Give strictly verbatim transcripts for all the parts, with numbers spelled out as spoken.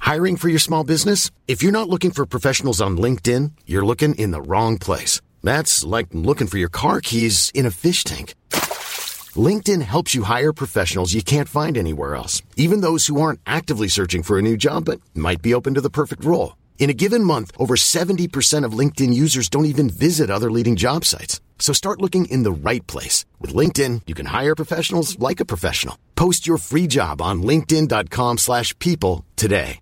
Hiring for your small business? If you're not looking for professionals on LinkedIn, you're looking in the wrong place. That's like looking for your car keys in a fish tank. LinkedIn helps you hire professionals you can't find anywhere else, even those who aren't actively searching for a new job but might be open to the perfect role. In a given month, over seventy percent of LinkedIn users don't even visit other leading job sites. So start looking in the right place. With LinkedIn, you can hire professionals like a professional. Post your free job on linkedin.com slash people today.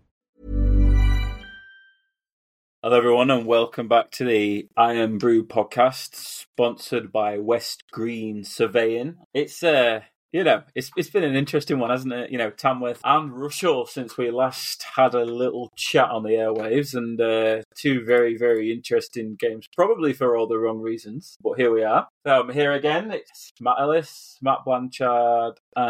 Hello everyone and welcome back to the Iron Brew podcast, sponsored by West Green Surveying. It's uh you know, it's it's been an interesting one, hasn't it? You know, Tamworth and Rushall since we last had a little chat on the airwaves, and uh, two very, very interesting games, probably for all the wrong reasons. But here we are. So I'm here again. It's Matt Ellis, Matt Blanchard,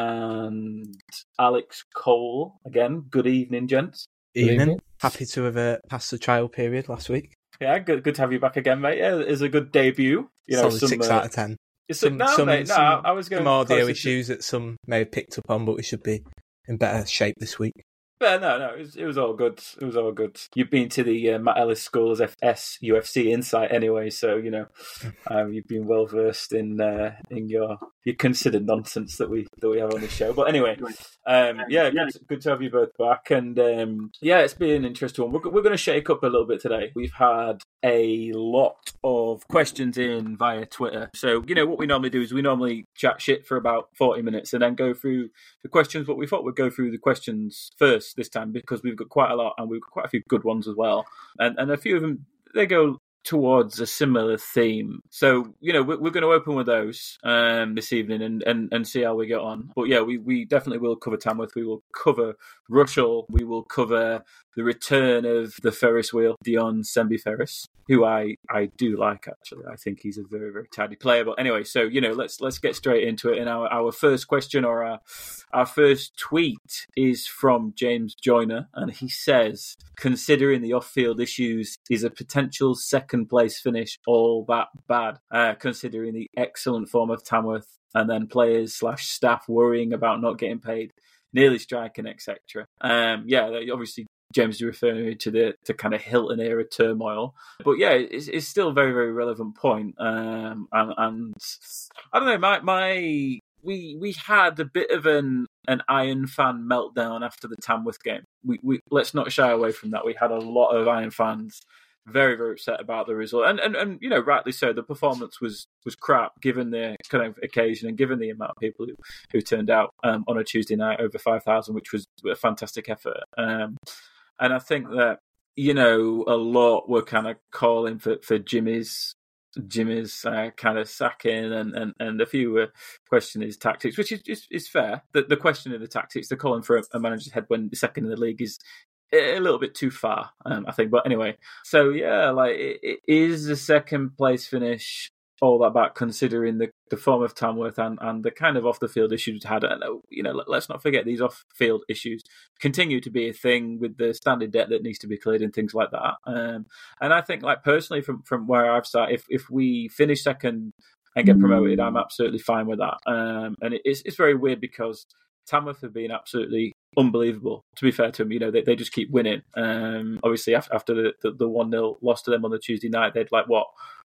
and Alex Cole. Again, good evening, gents. Evening. evening. Happy to have uh, passed the trial period last week. Yeah, good good to have you back again, mate. Yeah, it's a good debut. You know, Solid some, six uh, out of ten. Some, no, some, mate, no, some, I was going some audio to... issues that some may have picked up on, but we should be in better shape this week. But no, no, it was, it was all good. It was all good. You've been to the uh, Matt Ellis School as F S U F C Insight anyway, so you know um, you've been well versed in uh, in your your considered nonsense that we that we have on the show. But anyway, um, yeah, good, good to have you both back, and um, yeah, it's been an interesting one. We're, we're going to shake up a little bit today. We've had a lot of questions in via Twitter, so you know what we normally do is we normally chat shit for about forty minutes and then go through the questions. But we thought we'd go through the questions first this time because we've got quite a lot and we've got quite a few good ones as well, and and a few of them they go towards a similar theme. So you know we're, we're going to open with those um this evening and, and and see how we get on. But yeah, we we definitely will cover Tamworth, we will cover Rushall, we will cover the return of the Ferris wheel, Dion Sembi-Ferris, who I, I do like, actually. I think he's a very, very tidy player. But anyway, so, you know, let's let's get straight into it. And our, our first question or our, our first tweet is from James Joyner. And he says, considering the off-field issues, is a potential second-place finish all that bad? Uh, considering the excellent form of Tamworth and then players slash staff worrying about not getting paid, nearly striking, et cetera. Um, yeah, obviously, James is referring to the to kind of Hilton era turmoil, but yeah, it's, it's still a very very relevant point. Um, and, and I don't know, my my we we had a bit of an an Iron fan meltdown after the Tamworth game. We we let's not shy away from that. We had a lot of Iron fans very very upset about the result, and and, and you know rightly so. The performance was was crap given the kind of occasion and given the amount of people who who turned out um, on a Tuesday night, over five thousand, which was a fantastic effort. Um, And I think that, you know, a lot were kind of calling for, for Jimmy's Jimmy's uh, kind of sacking, and, and, and a few were questioning his tactics, which is is, is fair. The, the question of the tactics, the calling for a, a manager's head when the second in the league is a little bit too far, um, I think. But anyway, so yeah, like it, it is a second place finish all that back, considering the, the form of Tamworth and, and the kind of off the field issues it had. And you know, let's not forget these off field issues continue to be a thing with the standard debt that needs to be cleared and things like that. Um, and I think, like personally, from from where I've started, if if we finish second and get promoted, I'm absolutely fine with that. Um, and it, it's it's very weird because Tamworth have been absolutely unbelievable, to be fair to them. You know, they, they just keep winning. Um, obviously, after, after the the one nil loss to them on the Tuesday night, they'd like what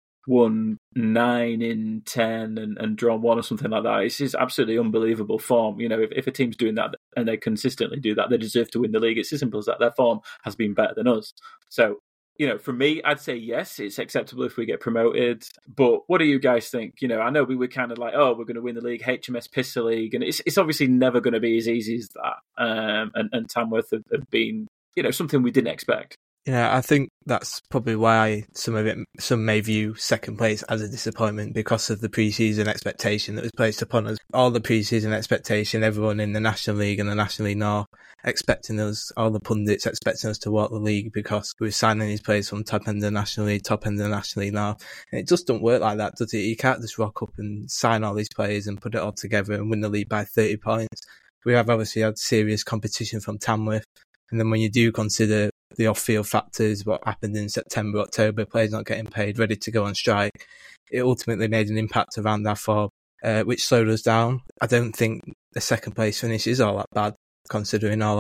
won nine in ten and, and drawn one or something like that. It's just absolutely unbelievable form. You know, if, if a team's doing that and they consistently do that, they deserve to win the league. It's as simple as that. Their form has been better than us. So, you know, for me, I'd say yes, it's acceptable if we get promoted. But what do you guys think? You know, I know we were kind of like, oh, we're going to win the league, H M S Pistol League, and it's it's obviously never going to be as easy as that. Um, and, and Tamworth have, have been, you know, something we didn't expect. Yeah, I think that's probably why some of it, some may view second place as a disappointment because of the pre-season expectation that was placed upon us. All the pre-season expectation, everyone in the National League and the National League North expecting us, all the pundits expecting us to walk the league because we were signing these players from top end of the National League, top end of the National League North. And it just don't work like that, does it? You can't just rock up and sign all these players and put it all together and win the league by thirty points. We have obviously had serious competition from Tamworth. And then when you do consider the off-field factors, what happened in September, October, players not getting paid, ready to go on strike, it ultimately made an impact around our form, uh, which slowed us down. I don't think the second place finish is all that bad, considering all that.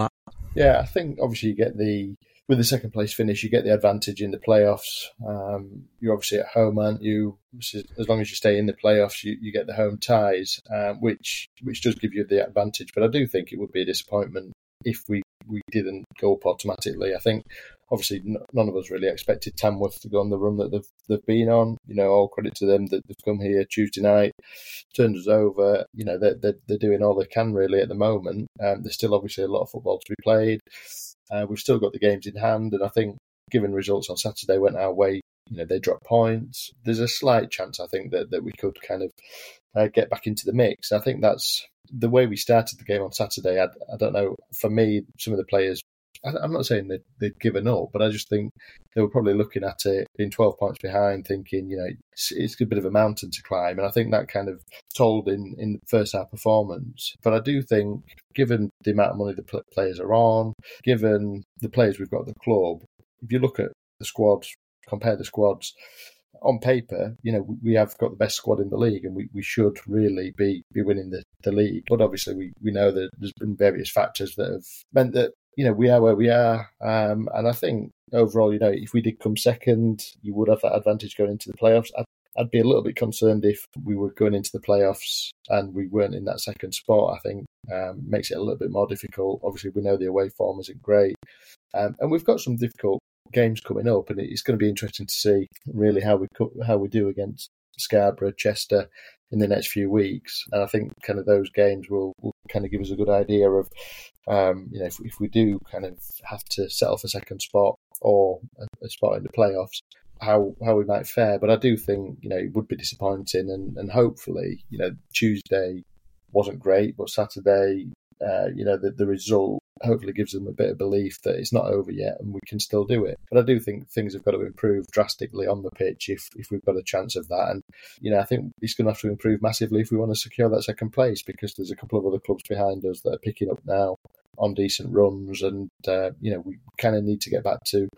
Yeah, I think obviously you get the with the second place finish, you get the advantage in the playoffs. Um, you're obviously at home, aren't you? As long as you stay in the playoffs, you, you get the home ties, um, which which does give you the advantage. But I do think it would be a disappointment if we, we didn't go up automatically. I think obviously none of us really expected Tamworth to go on the run that they've they've been on. You know, all credit to them that they've come here Tuesday night, turned us over. You know, they're they're, they're doing all they can really at the moment. Um, there's still obviously a lot of football to be played. Uh, we've still got the games in hand, and I think given results on Saturday went our way, you know, they dropped points. There's a slight chance, I think, that, that we could kind of uh, get back into the mix. I think that's the way we started the game on Saturday. I, I don't know, for me, some of the players, I, I'm not saying they'd, they'd given up, but I just think they were probably looking at it, being twelve points behind, thinking, you know, it's, it's a bit of a mountain to climb. And I think that kind of told in, in the first half performance. But I do think, given the amount of money the players are on, given the players we've got at the club, if you look at the squads, compare the squads, on paper, you know, we have got the best squad in the league, and we, we should really be, be winning the, the league. But obviously we, we know that there's been various factors that have meant that, you know, we are where we are. Um, and I think overall, you know, if we did come second, you would have that advantage going into the playoffs. I'd, I'd be a little bit concerned if we were going into the playoffs and we weren't in that second spot. I think um, makes it a little bit more difficult. Obviously, we know the away form isn't great. Um, and we've got some difficult games coming up, and it's going to be interesting to see really how we how we do against Scarborough, Chester in the next few weeks. And I think kind of those games will, will kind of give us a good idea of, um, you know, if, if we do kind of have to settle for second spot or a, a spot in the playoffs, how how we might fare. But I do think, you know, it would be disappointing, and, and hopefully, you know, Tuesday wasn't great, but Saturday, uh, you know, the, the result hopefully gives them a bit of belief that it's not over yet and we can still do it. But I do think things have got to improve drastically on the pitch if, if we've got a chance of that. And, you know, I think it's going to have to improve massively if we want to secure that second place, because there's a couple of other clubs behind us that are picking up now on decent runs. And, uh, you know, we kind of need to get back to...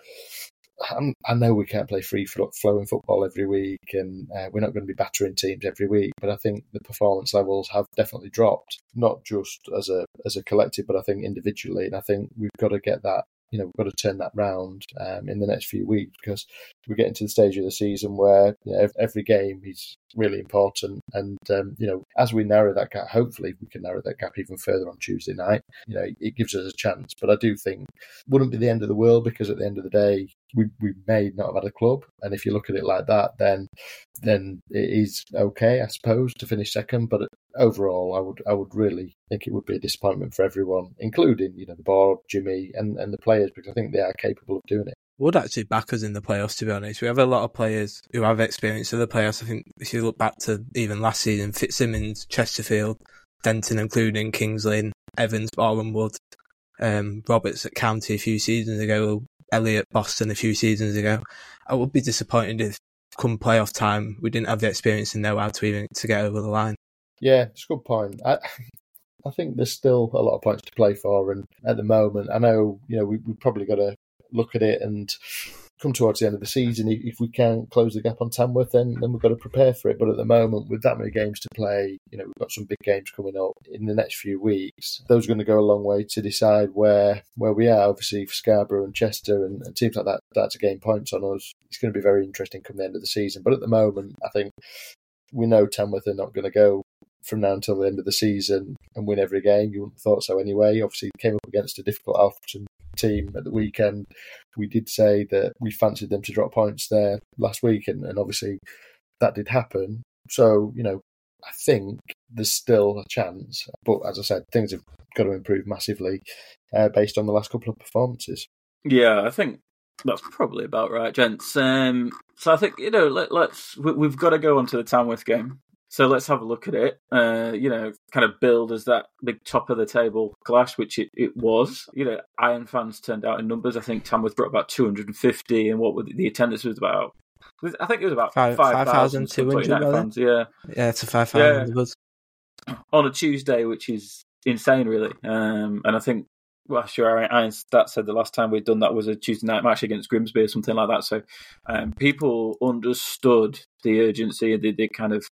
I know we can't play free-flowing football every week, and uh, we're not going to be battering teams every week, but I think the performance levels have definitely dropped, not just as a as a collective, but I think individually. And I think we've got to get that, you know, we've got to turn that round um, in the next few weeks, because we're getting to the stage of the season where, you know, every game is really important. And, um, you know, as we narrow that gap, hopefully we can narrow that gap even further on Tuesday night. You know, it gives us a chance. But I do think it wouldn't be the end of the world, because at the end of the day, we we may not have had a club. And if you look at it like that, then then it is okay, I suppose, to finish second. But overall, I would I would really think it would be a disappointment for everyone, including, you know, the board, Jimmy, and, and the players, because I think they are capable of doing it. Would actually back us in the playoffs, to be honest. We have a lot of players who have experience of the playoffs. I think if you look back to even last season, Fitzsimmons, Chesterfield, Denton, including Kingsley, Evans, Bournemouth, um, Roberts at County a few seasons ago, Elliott, Boston a few seasons ago. I would be disappointed if, come playoff time, we didn't have the experience and know how to even to get over the line. Yeah, it's a good point. I, I think there's still a lot of points to play for, and at the moment, I know, you know, we, we've probably got to look at it and come towards the end of the season. If we can close the gap on Tamworth, then, then we've got to prepare for it. But at the moment, with that many games to play, you know, we've got some big games coming up in the next few weeks. Those are going to go a long way to decide where where we are. Obviously, for Scarborough and Chester and, and teams like that, that's to gain points on us. It's going to be very interesting come the end of the season. But at the moment, I think we know Tamworth are not going to go from now until the end of the season and win every game. You wouldn't have thought so anyway. Obviously, came up against a difficult Alfreton team at the weekend. We did say that we fancied them to drop points there last week, and, and obviously that did happen. So, you know, I think there's still a chance. But as I said, things have got to improve massively uh, based on the last couple of performances. Yeah, I think that's probably about right, gents. Um, so I think, you know, let, let's we, we've got to go on to the Tamworth game. So let's have a look at it, uh, you know, kind of build as that big top of the table clash, which it, it was. You know, Iron fans turned out in numbers. I think Tamworth brought about two hundred fifty, and what were the, the attendance was about, I think it was about five thousand two hundred fans. Yeah. Yeah, it's a five thousand. Yeah. On a Tuesday, which is insane, really. Um, and I think, well, sure, Iron Stat said the last time we'd done that was a Tuesday night match against Grimsby or something like that. So um, people understood the urgency, and they, they kind of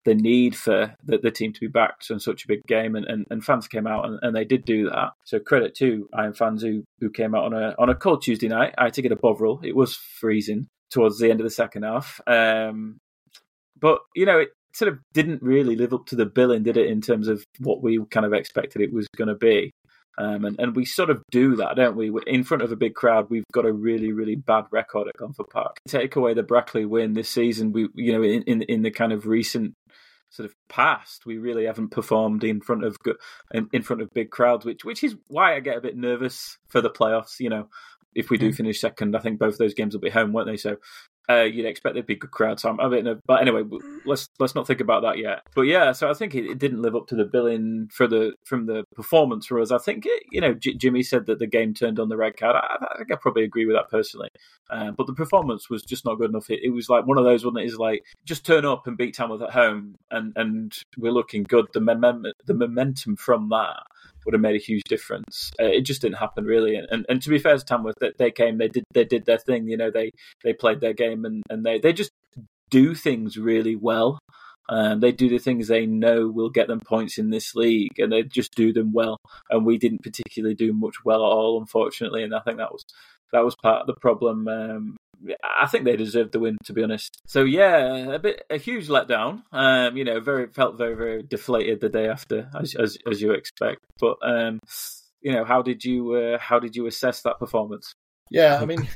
the need for the, the team to be backed in such a big game, and, and, and fans came out and, and they did do that. So credit to Iron fans who, who came out on a on a cold Tuesday night. I had to get a Bovril. It was freezing towards the end of the second half. Um, but, you know, it sort of didn't really live up to the billing, did it, in terms of what we kind of expected it was going to be. Um, and, and we sort of do that, don't we? In front of a big crowd, we've got a really, really bad record at Gonford Park. Take away the Brackley win this season, we, you know, in, in, in the kind of recent sort of past, we really haven't performed in front of in, in front of big crowds, which which is why I get a bit nervous for the playoffs. You know, if we do finish second, I think both those games will be home, won't they? So uh, you'd expect there'd be good crowds. So I'm a bit nervous. But anyway, let's let's not think about that yet. But yeah, so I think it, it didn't live up to the billing for the from the performance for us. I think it, you know, J- Jimmy said that the game turned on the red card. I, I think I probably agree with that personally. Uh, but the performance was just not good enough. It, it was like one of those, wasn't it? Is like just turn up and beat Tamworth at home, and, and we're looking good. The mem- the momentum from that would have made a huge difference. Uh, it just didn't happen really. And, and and to be fair to Tamworth, they, they came, they did they did their thing. You know, they they played their game, and, and they, they just do things really well. Um, they do the things they know will get them points in this league, and they just do them well. And we didn't particularly do much well at all, unfortunately. And I think that was that was part of the problem. Um, I think they deserved the win, to be honest. So yeah, a bit a huge letdown. Um, you know, very felt very very deflated the day after, as as, as you expect. But um, you know, how did you uh, how did you assess that performance? Yeah, I mean,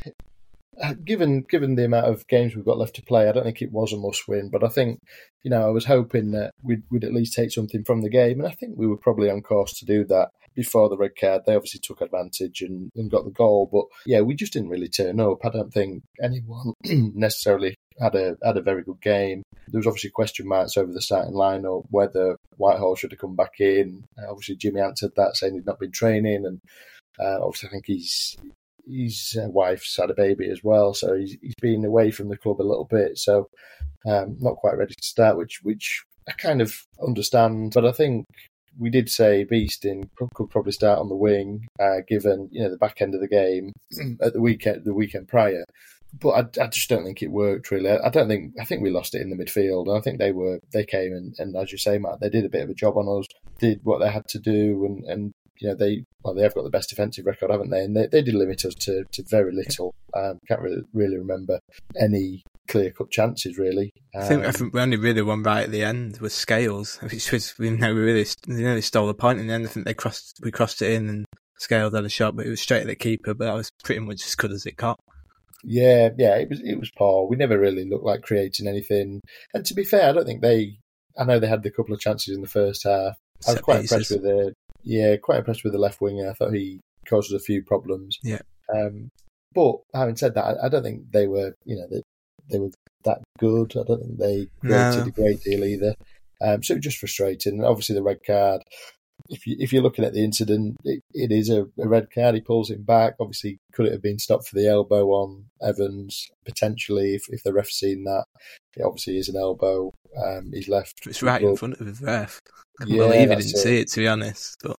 given given the amount of games we've got left to play, I don't think it was a must win. But I think, you know, I was hoping that we'd, we'd at least take something from the game, and I think we were probably on course to do that. Before the red card, they obviously took advantage and, and got the goal, but yeah, we just didn't really turn up. I don't think anyone necessarily had a had a very good game. There was obviously question marks over the starting lineup, whether Whitehall should have come back in. Uh, obviously, Jimmy answered that, saying he'd not been training, and uh, obviously, I think he's his uh, wife's had a baby as well, so he's, he's been away from the club a little bit, so um, not quite ready to start, which which I kind of understand, but I think. We did say Beeston could probably start on the wing, uh, given you know the back end of the game at the weekend, the weekend prior. But I, I just don't think it worked really. I don't think I think we lost it in the midfield. And I think they were they came and, and as you say, Matt, they did a bit of a job on us, did what they had to do, and, and you know they well they have got the best defensive record, haven't they? And they, they did limit us to, to very little. Um, can't really really remember any clear-cut chances, really. Um, I think I think we only really won right at the end with Scales, which was we know we really we nearly stole the point in the end. I think they crossed we crossed it in and Scales had a shot, but it was straight at the keeper. But that was pretty much as good as it got. Yeah, yeah, it was it was poor. We never really looked like creating anything. And to be fair, I don't think they. I know they had a couple of chances in the first half. I was Set quite pieces. impressed with the yeah, quite impressed with the left winger. I thought he caused us a few problems. Yeah. Um, but having said that, I, I don't think they were. You know, they, they were that good. I don't think they created No. a great deal either. Um, so it was just frustrating. And obviously the red card. If you if you're looking at the incident, it, it is a, a red card. He pulls him back. Obviously, could it have been stopped for the elbow on Evans potentially? If if the ref's seen that, it obviously is an elbow. Um, he's left. It's right in blood. front of the ref. I can't Yeah, believe he that's didn't it. see it, to be honest. But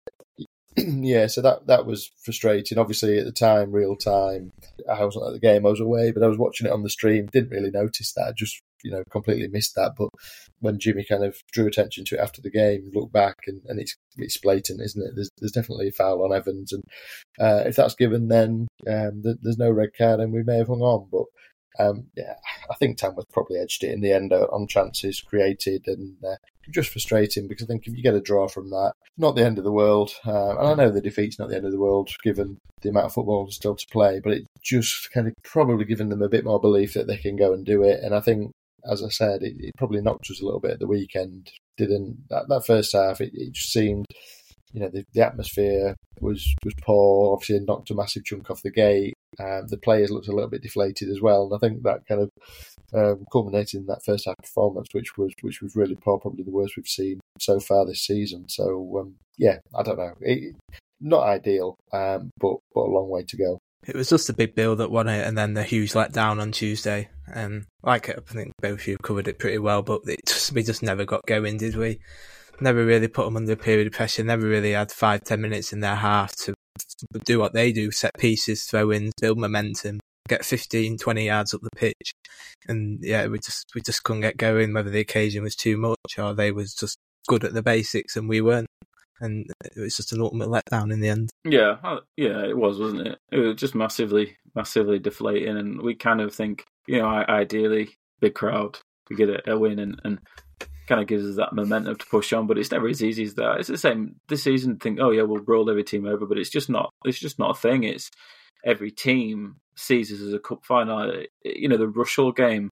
Yeah, so that that was frustrating. Obviously, at the time, real time, I wasn't at the game. I was away, but I was watching it on the stream. Didn't really notice that. I just, you know, completely missed that. But when Jimmy kind of drew attention to it after the game, looked back, and, and it's it's blatant, isn't it? There's there's definitely a foul on Evans, and uh, if that's given, then um, th- there's no red card, and we may have hung on. But um, yeah, I think Tamworth probably edged it in the end on chances created, and uh, just frustrating because I think if you get a draw from that, not the end of the world. Uh, and I know the defeat's not the end of the world given the amount of football still to play, but it just kind of probably given them a bit more belief that they can go and do it. And I think, as I said, it, it probably knocked us a little bit at the weekend. Didn't that, that first half? It, it just seemed, you know, the, the atmosphere was was poor. Obviously, it knocked a massive chunk off the gate. Um, the players looked a little bit deflated as well, and I think that kind of um, culminated in that first half performance, which was which was really poor, probably the worst we've seen so far this season. So um, yeah, I don't know, it, not ideal, um, but but a long way to go. it was just a big build up, wasn't it? And then the huge letdown on Tuesday. Um, like I think both of you covered it pretty well, but it just, we just never got going, did we? Never really put them under a period of pressure. Never really had five, ten minutes in their half to do what they do: set pieces, throw ins, build momentum, get fifteen, twenty yards up the pitch, and yeah, we just we just couldn't get going. Whether the occasion was too much or they was just good at the basics and we weren't, and it was just an ultimate letdown in the end. Yeah, yeah, it was, wasn't it? It was just massively, massively deflating, and we kind of think, you know, ideally, big crowd, we get a, a win, and, and kind of gives us that momentum to push on. But it's never as easy as that. It's the same this season. Think, oh yeah, we'll roll every team over, but it's just not. It's just not a thing. It's every team sees us as a cup final. You know, the Rushall game.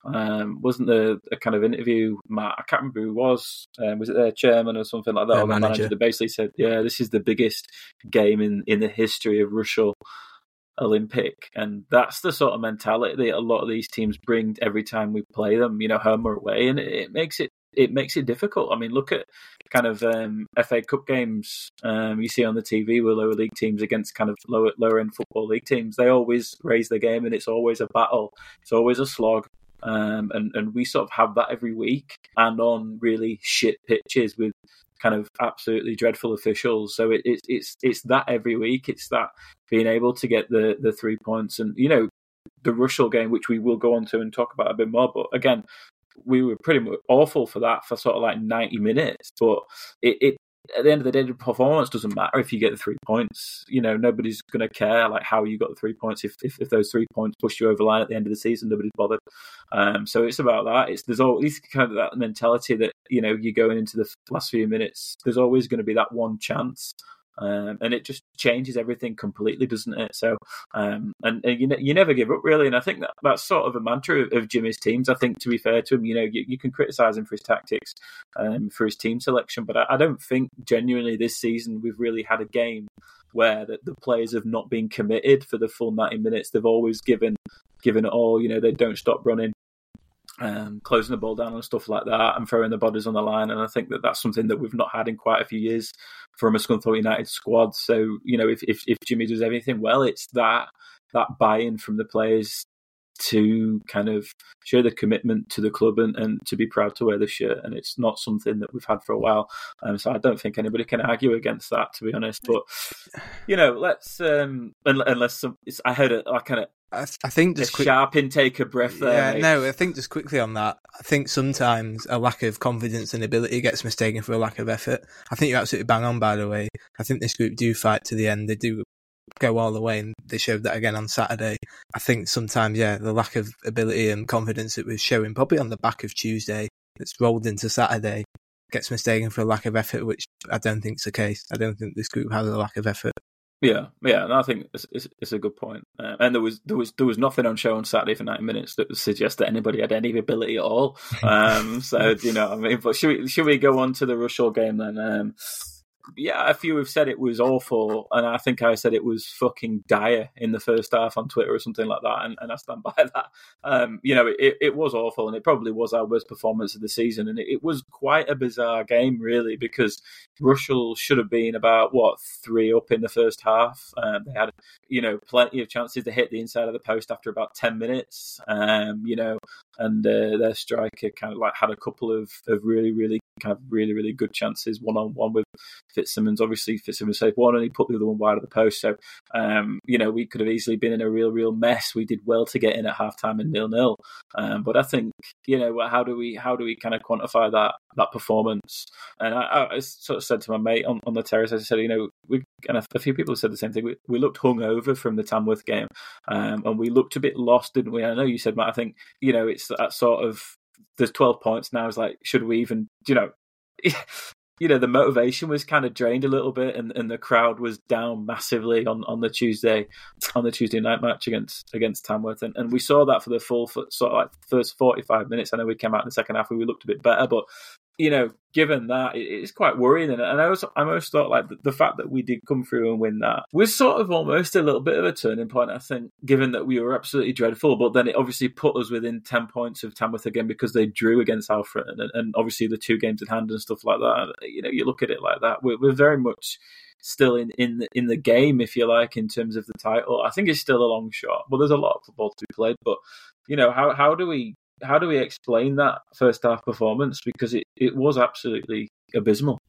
Um, wasn't there a kind of interview, Matt? I can't remember who it was. Um, was it their chairman or something like that? Their or the manager. manager that basically said, "Yeah, this is the biggest game in, in the history of Rushall Olympic," and that's the sort of mentality that a lot of these teams bring every time we play them. You know, home or away, and it, it makes it it makes it difficult. I mean, look at kind of um, F A Cup games um, you see on the T V with lower league teams against kind of lower lower end football league teams. They always raise the game, and it's always a battle. It's always a slog. Um, and, and we sort of have that every week, and on really shit pitches with kind of absolutely dreadful officials. So it, it, it's it's that every week. It's that being able to get the, the three points. And, you know, the Rushall game, which we will go on to and talk about a bit more. But again, we were pretty much awful for that for sort of like ninety minutes. But it, it at the end of the day, the performance doesn't matter if you get the three points. You know, nobody's going to care like how you got the three points. If, if if those three points pushed you over the line at the end of the season, nobody's bothered. Um, so it's about that. It's there's always kind of that mentality that, you know, you're going into the last few minutes. There's always going to be that one chance. Um, and it just changes everything completely, doesn't it? So, um, and, and you ne- you never give up, really. And I think that that's sort of a mantra of, of Jimmy's teams. I think, to be fair to him, you know, you, you can criticise him for his tactics, um, for his team selection, but I, I don't think genuinely this season we've really had a game where the, the players have not been committed for the full ninety minutes. They've always given given it all. You know, they don't stop running. Um, closing the ball down and stuff like that, and throwing the bodies on the line. And I think that that's something that we've not had in quite a few years from a Scunthorpe United squad. So, you know, if, if if Jimmy does everything well, it's that that buy-in from the players to kind of show the commitment to the club and, and to be proud to wear the shirt. And it's not something that we've had for a while. Um, so I don't think anybody can argue against that, to be honest. But, you know, let's, um, unless some, it's, I heard a, I kind of, I, th- I think just a quick, sharp intake of breath there. Yeah, mate. no, I think just quickly on that, I think sometimes a lack of confidence and ability gets mistaken for a lack of effort. I think you're absolutely bang on, by the way. I think this group do fight to the end. They do go all the way, and they showed that again on Saturday. I think sometimes, yeah, the lack of ability and confidence that was showing probably on the back of Tuesday, that's rolled into Saturday, gets mistaken for a lack of effort, which I don't think is the case. I don't think this group has a lack of effort. Yeah, yeah, and I think it's, it's, it's a good point. Uh, and there was there was there was nothing on show on Saturday for ninety minutes that would suggest that anybody had any ability at all. Um, so you know what I mean. But should we should we go on to the Rushall game then? Um, yeah, a few have said it was awful, and I think I said it was fucking dire in the first half on Twitter or something like that, and, and I stand by that. Um, you know, it, it was awful, and it probably was our worst performance of the season, and it, it was quite a bizarre game, really, because Rushall should have been about, what, three up in the first half. Um, they had, you know, plenty of chances to hit the inside of the post after about ten minutes, um, you know, and uh, their striker kind of like had a couple of, of really, really kind of really, really good chances, one-on-one with Fitzsimmons. Obviously, Fitzsimmons saved one and he put the other one wide of the post. So, um, you know, we could have easily been in a real, real mess. We did well to get in at half-time and nil-nil. Um, but I think, you know, how do we how do we kind of quantify that that performance? And I, I sort of said to my mate on, on the terrace, I said, you know, we and a few people said the same thing. We, we looked hungover from the Tamworth game, um, and we looked a bit lost, didn't we? I know you said, Matt, I think, you know, it's that sort of, there's twelve points now. It's like, should we even, you know, you know, the motivation was kind of drained a little bit, and, and the crowd was down massively on, on the Tuesday on the Tuesday night match against against Tamworth, and, and we saw that for the full for sort of like first forty-five minutes. I know we came out in the second half and we looked a bit better, but you know, given that, it, it's quite worrying. And, and I also I almost thought like the, the fact that we did come through and win that was sort of almost a little bit of a turning point, I think, given that we were absolutely dreadful. But then it obviously put us within ten points of Tamworth again because they drew against Alfred, and, and obviously the two games in hand and stuff like that. You know, you look at it like that. We're, we're very much still in, in, the, in the game, if you like, in terms of the title. I think it's still a long shot, but there's a lot of football to be played. But, you know, how how do we how do we explain that first half performance? Because it, it was absolutely abysmal.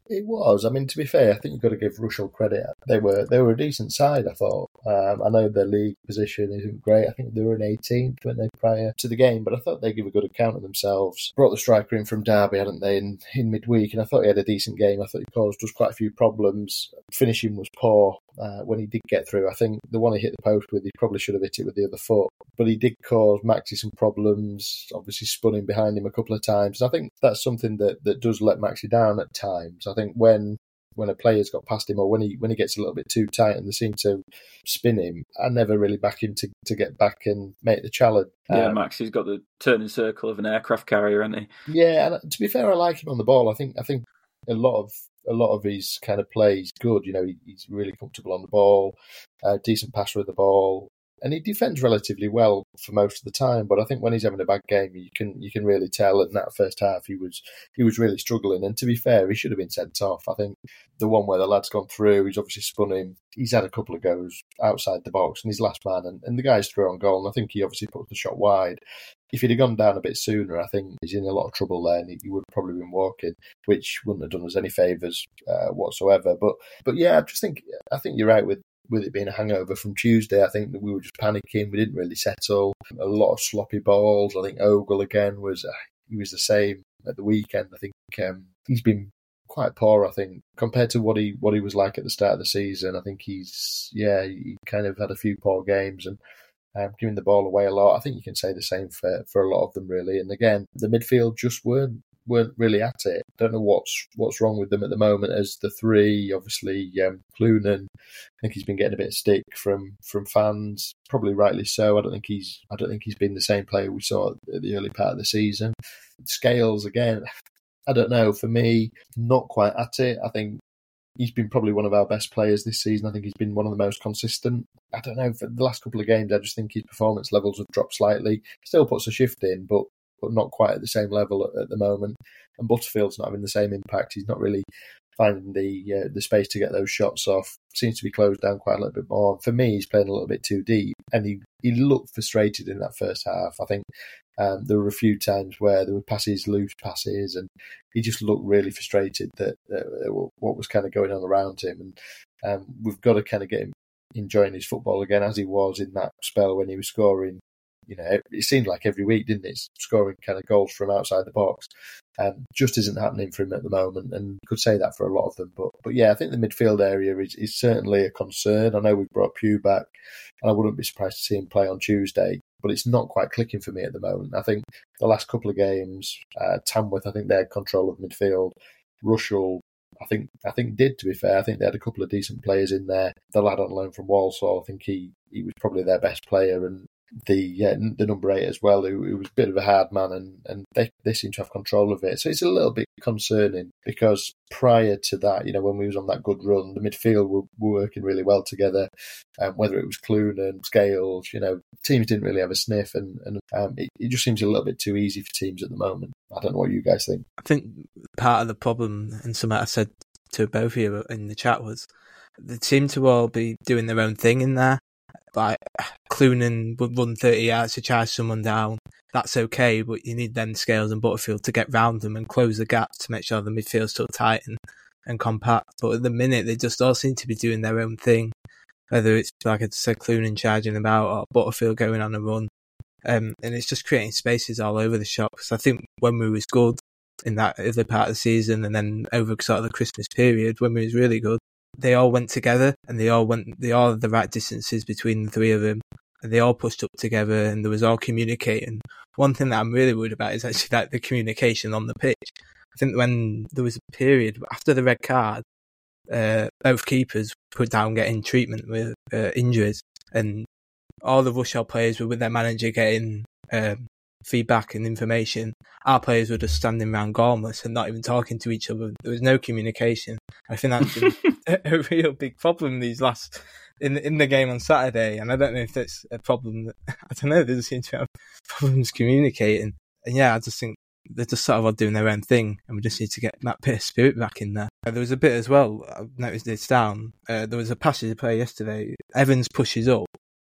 It was. I mean, to be fair, I think you've got to give Russell credit. They were they were a decent side, I thought. Um, I know their league position isn't great. I think they were in eighteenth, weren't they, prior to the game? But I thought they gave a good account of themselves. Brought the striker in from Derby, hadn't they, in, in midweek? And I thought he had a decent game. I thought he caused us quite a few problems. Finishing was poor uh, when he did get through. I think the one he hit the post with, he probably should have hit it with the other foot. But he did cause Maxi some problems, obviously spun in behind him a couple of times. And I think that's something that, that does let Maxi down at times. I think when when a player's got past him or when he when he gets a little bit too tight and they seem to spin him, I never really back him to, to get back and make the challenge. Yeah, um, Maxi's got the turning circle of an aircraft carrier, hasn't he? Yeah, and to be fair, I like him on the ball. I think I think a lot of a lot of his kind of play is good. You know, he, he's really comfortable on the ball, uh, decent passer of the ball. And he defends relatively well for most of the time, but I think when he's having a bad game, you can you can really tell. In that first half, he was he was really struggling. And to be fair, he should have been sent off. I think the one where the lad's gone through, he's obviously spun him. He's had a couple of goes outside the box, and he's last man, and, and the guy's through on goal. And I think he obviously put the shot wide. If he'd have gone down a bit sooner, I think he's in a lot of trouble there, and he, he would have probably been walking, which wouldn't have done us any favours uh, whatsoever. But but yeah, I just think I think you're right with. With it being a hangover from Tuesday, I think that we were just panicking. We didn't really settle. A lot of sloppy balls. I think Ogle again was uh, he was the same at the weekend. I think um, he's been quite poor. I think compared to what he what he was like at the start of the season. I think he's yeah he kind of had a few poor games and um, giving the ball away a lot. I think you can say the same for for a lot of them really. And again, the midfield just weren't. weren't really at it. Don't know what's what's wrong with them at the moment as the three. Obviously, um, Clunan, I think he's been getting a bit of stick from from fans, probably rightly so. I don't think he's I don't think he's been the same player we saw at the early part of the season. Scales again, I don't know. For me, not quite at it. I think he's been probably one of our best players this season. I think he's been one of the most consistent. I don't know, for the last couple of games, I just think his performance levels have dropped slightly. Still puts a shift in, but but not quite at the same level at, at the moment. And Butterfield's not having the same impact. He's not really finding the uh, the space to get those shots off. Seems to be closed down quite a little bit more. For me, he's playing a little bit too deep, and he, he looked frustrated in that first half. I think um, there were a few times where there were passes, loose passes, and he just looked really frustrated that uh, what was kind of going on around him. And um, we've got to kind of get him enjoying his football again, as he was in that spell when he was scoring. You know, it seemed like every week, didn't it? Scoring kind of goals from outside the box. Um, just isn't happening for him at the moment, and could say that for a lot of them. But but yeah, I think the midfield area is, is certainly a concern. I know we've brought Pugh back, and I wouldn't be surprised to see him play on Tuesday, but it's not quite clicking for me at the moment. I think the last couple of games, uh, Tamworth, I think they had control of midfield. Rushall, I think I think did, to be fair. I think they had a couple of decent players in there. The lad on loan from Walsall, I think he, he was probably their best player, and the yeah, the number eight as well, who, who was a bit of a hard man, and, and they, they seem to have control of it. So it's a little bit concerning because prior to that, you know, when we was on that good run, the midfield were, were working really well together. Um, whether it was Clunan, Scales, you know, teams didn't really have a sniff, and, and um, it, it just seems a little bit too easy for teams at the moment. I don't know what you guys think. I think part of the problem, and something I said to both of you in the chat, was they seem to all be doing their own thing in there. Like Clunan would run thirty yards to charge someone down. That's okay, but you need then Scales and Butterfield to get round them and close the gap to make sure the midfield's still tight and, and compact. But at the minute, they just all seem to be doing their own thing. Whether it's, like I said, Clunan charging about or Butterfield going on a run. Um, and it's just creating spaces all over the shop. Because I think when we was good in that other part of the season, and then over sort of the Christmas period, when we was really good, they all went together, and they all went, they all had the right distances between the three of them, and they all pushed up together, and there was all communicating. One thing that I'm really worried about is actually like the communication on the pitch. I think when there was a period after the red card, uh, both keepers put down getting treatment with uh, injuries, and all the Rushall players were with their manager getting um, feedback and information. Our players were just standing around gormless and not even talking to each other. There was no communication. I think that's been a, a real big problem these last in in the game on Saturday, and I don't know if that's a problem that I don't know. They just seem to have problems communicating, and yeah, I just think they're just sort of all doing their own thing, and we just need to get that bit of spirit back in there. Uh, there was a bit as well. I've noticed this down. Uh, there was a passage of play yesterday. Evans pushes up,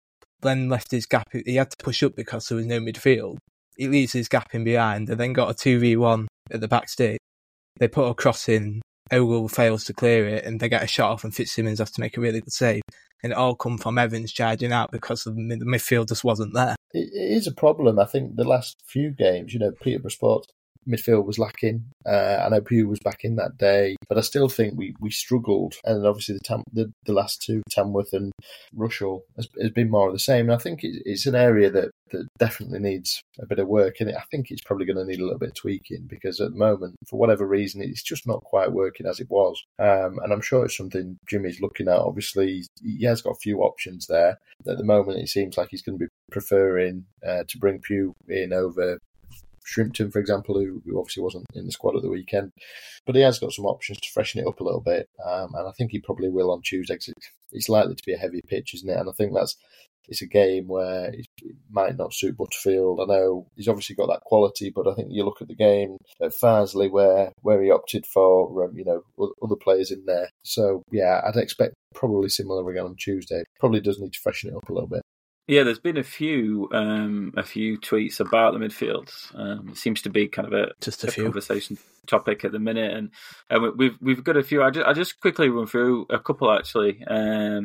then left his gap. He had to push up because there was no midfield. He leaves his gap in behind, and then got a two v one at the back stick. They put a cross in Ogle fails to clear it and they get a shot off and Fitzsimmons has to make a really good save. And it all come from Evans charging out because of the midfield just wasn't there. It, it is a problem. I think the last few games, you know, Peterborough Sports midfield was lacking. Uh, I know Pugh was back in that day, but I still think we, we struggled. And obviously the, Tam, the the last two, Tamworth and Rushall, has, has been more of the same. And I think it, it's an area that, that definitely needs a bit of work. And I think it's probably going to need a little bit of tweaking because at the moment, for whatever reason, it's just not quite working as it was. Um, and I'm sure it's something Jimmy's looking at. Obviously, he has got a few options there. At the moment, it seems like he's going to be preferring uh, to bring Pugh in over Shrimpton, for example, who, who obviously wasn't in the squad at the weekend. But he has got some options to freshen it up a little bit. Um, and I think he probably will on Tuesday because it's, it's likely to be a heavy pitch, isn't it? And I think that's it's a game where it might not suit Butterfield. I know he's obviously got that quality, but I think you look at the game at Farsley where, where he opted for, um, you know, other players in there. So, yeah, I'd expect probably similar again on Tuesday. Probably does need to freshen it up a little bit. Yeah, there's been a few um, a few tweets about the midfield. Um, it seems to be kind of a just a, a few conversation topic at the minute, and, and we've we've got a few. I just, I just quickly run through a couple actually. Um,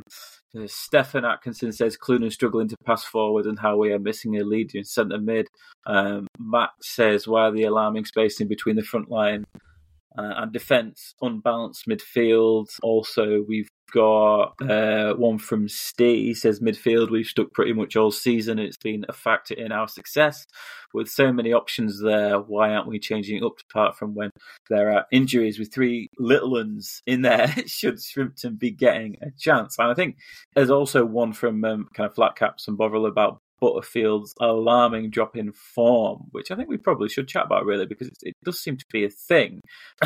Stefan Atkinson says Clunan struggling to pass forward and how we are missing a lead in centre mid. Um, Matt says why the alarming spacing between the front line uh, and defence, unbalanced midfield. Also, we've got uh, one from Steve. He says midfield we've stuck pretty much all season. It's been a factor in our success. With so many options there, why aren't we changing it up apart from when there are injuries? With three little ones in there, should Shrimpton be getting a chance? And I think there's also one from um, kind of Flat Caps and Bovril about Butterfield's alarming drop in form, which I think we probably should chat about really because it, it does seem to be a thing.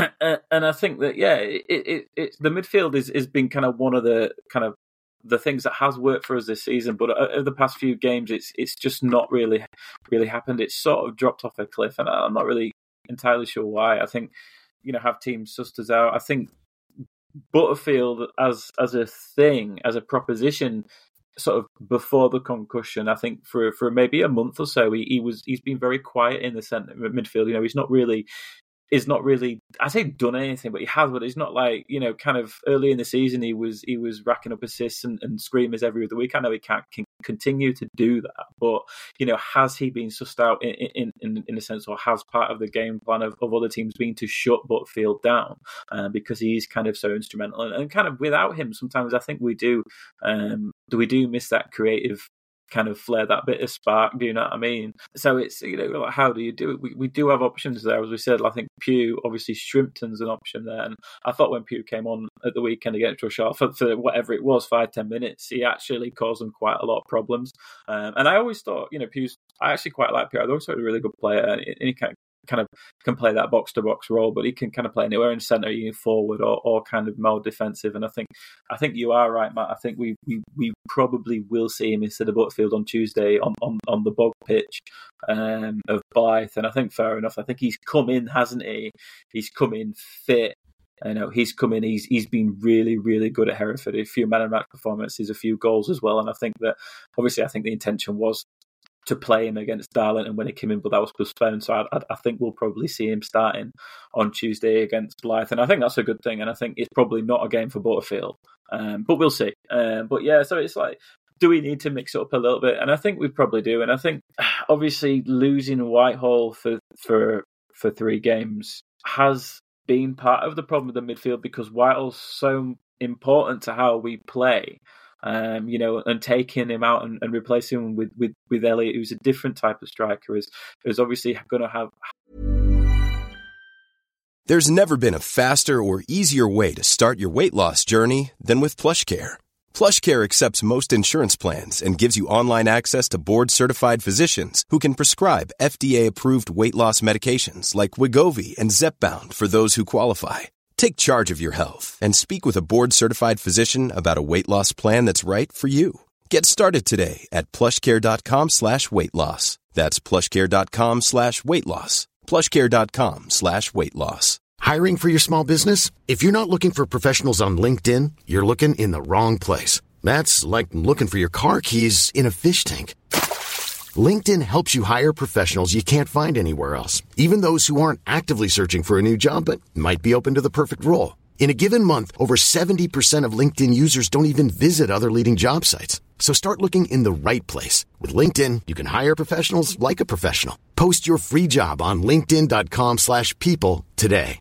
And I think that, yeah, it, it, it, the midfield is, is been kind of one of the kind of the things that has worked for us this season, but over the past few games, it's it's just not really really happened. It's sort of dropped off a cliff, and I'm not really entirely sure why. I think, you know, have teams sussed us out. I think Butterfield as as a thing, as a proposition, sort of before the concussion, I think for for maybe a month or so, he, he was he's been very quiet in the centre midfield. You know, he's not really. Is not really, I say done anything, but he has, but he's not like, you know, kind of early in the season, he was he was racking up assists and, and screamers every other week. I know he can't can continue to do that, but, you know, has he been sussed out in in, in, in a sense, or has part of the game plan of, of other teams been to shut Butterfield down uh, because he's kind of so instrumental and, and kind of without him, sometimes I think we do, um, we do miss that creative kind of flare, that bit of spark, do you know what I mean? So it's, you know, how do you do it? We, we do have options there, as we said. I think Pugh, obviously Shrimpton's an option there, and I thought when Pugh came on at the weekend against Rushall for, for whatever it was, five, ten minutes, he actually caused them quite a lot of problems. Um, and I always thought, you know, Pugh's, I actually quite like Pugh. I always thought he was a really good player, and he kind of kind of can play that box to box role, but he can kind of play anywhere in centre, forward, or, or kind of more defensive. And I think I think you are right, Matt. I think we we, we probably will see him instead of Butterfield on Tuesday on, on, on the bog pitch um, of Blyth. And I think fair enough. I think he's come in, hasn't he? He's come in fit. I know he's come in. He's he's been really really good at Hereford. A few man of match performances, a few goals as well. And I think that obviously I think the intention was to play him against Darlington when he came in, but that was postponed. So I, I think we'll probably see him starting on Tuesday against Blyth, and I think that's a good thing. And I think it's probably not a game for Butterfield, um, but we'll see. Um, but yeah, so it's like, do we need to mix it up a little bit? And I think we probably do. And I think obviously losing Whitehall for for for three games has been part of the problem with the midfield because Whitehall's so important to how we play. Um, you know, and taking him out and, and replacing him with, with, with Elliot, who's a different type of striker, is is obviously going to have. There's never been a faster or easier way to start your weight loss journey than with PlushCare. PlushCare accepts most insurance plans and gives you online access to board-certified physicians who can prescribe F D A-approved weight loss medications like Wegovy and Zepbound for those who qualify. Take charge of your health and speak with a board-certified physician about a weight loss plan that's right for you. Get started today at plushcare.com slash weight loss. That's plushcare.com slash weight loss. plushcare.com slash weight loss. Hiring for your small business? If you're not looking for professionals on LinkedIn, you're looking in the wrong place. That's like looking for your car keys in a fish tank. LinkedIn helps you hire professionals you can't find anywhere else, even those who aren't actively searching for a new job but might be open to the perfect role. In a given month, over seventy percent of LinkedIn users don't even visit other leading job sites. So start looking in the right place. With LinkedIn, you can hire professionals like a professional. Post your free job on linkedin.com slash people today.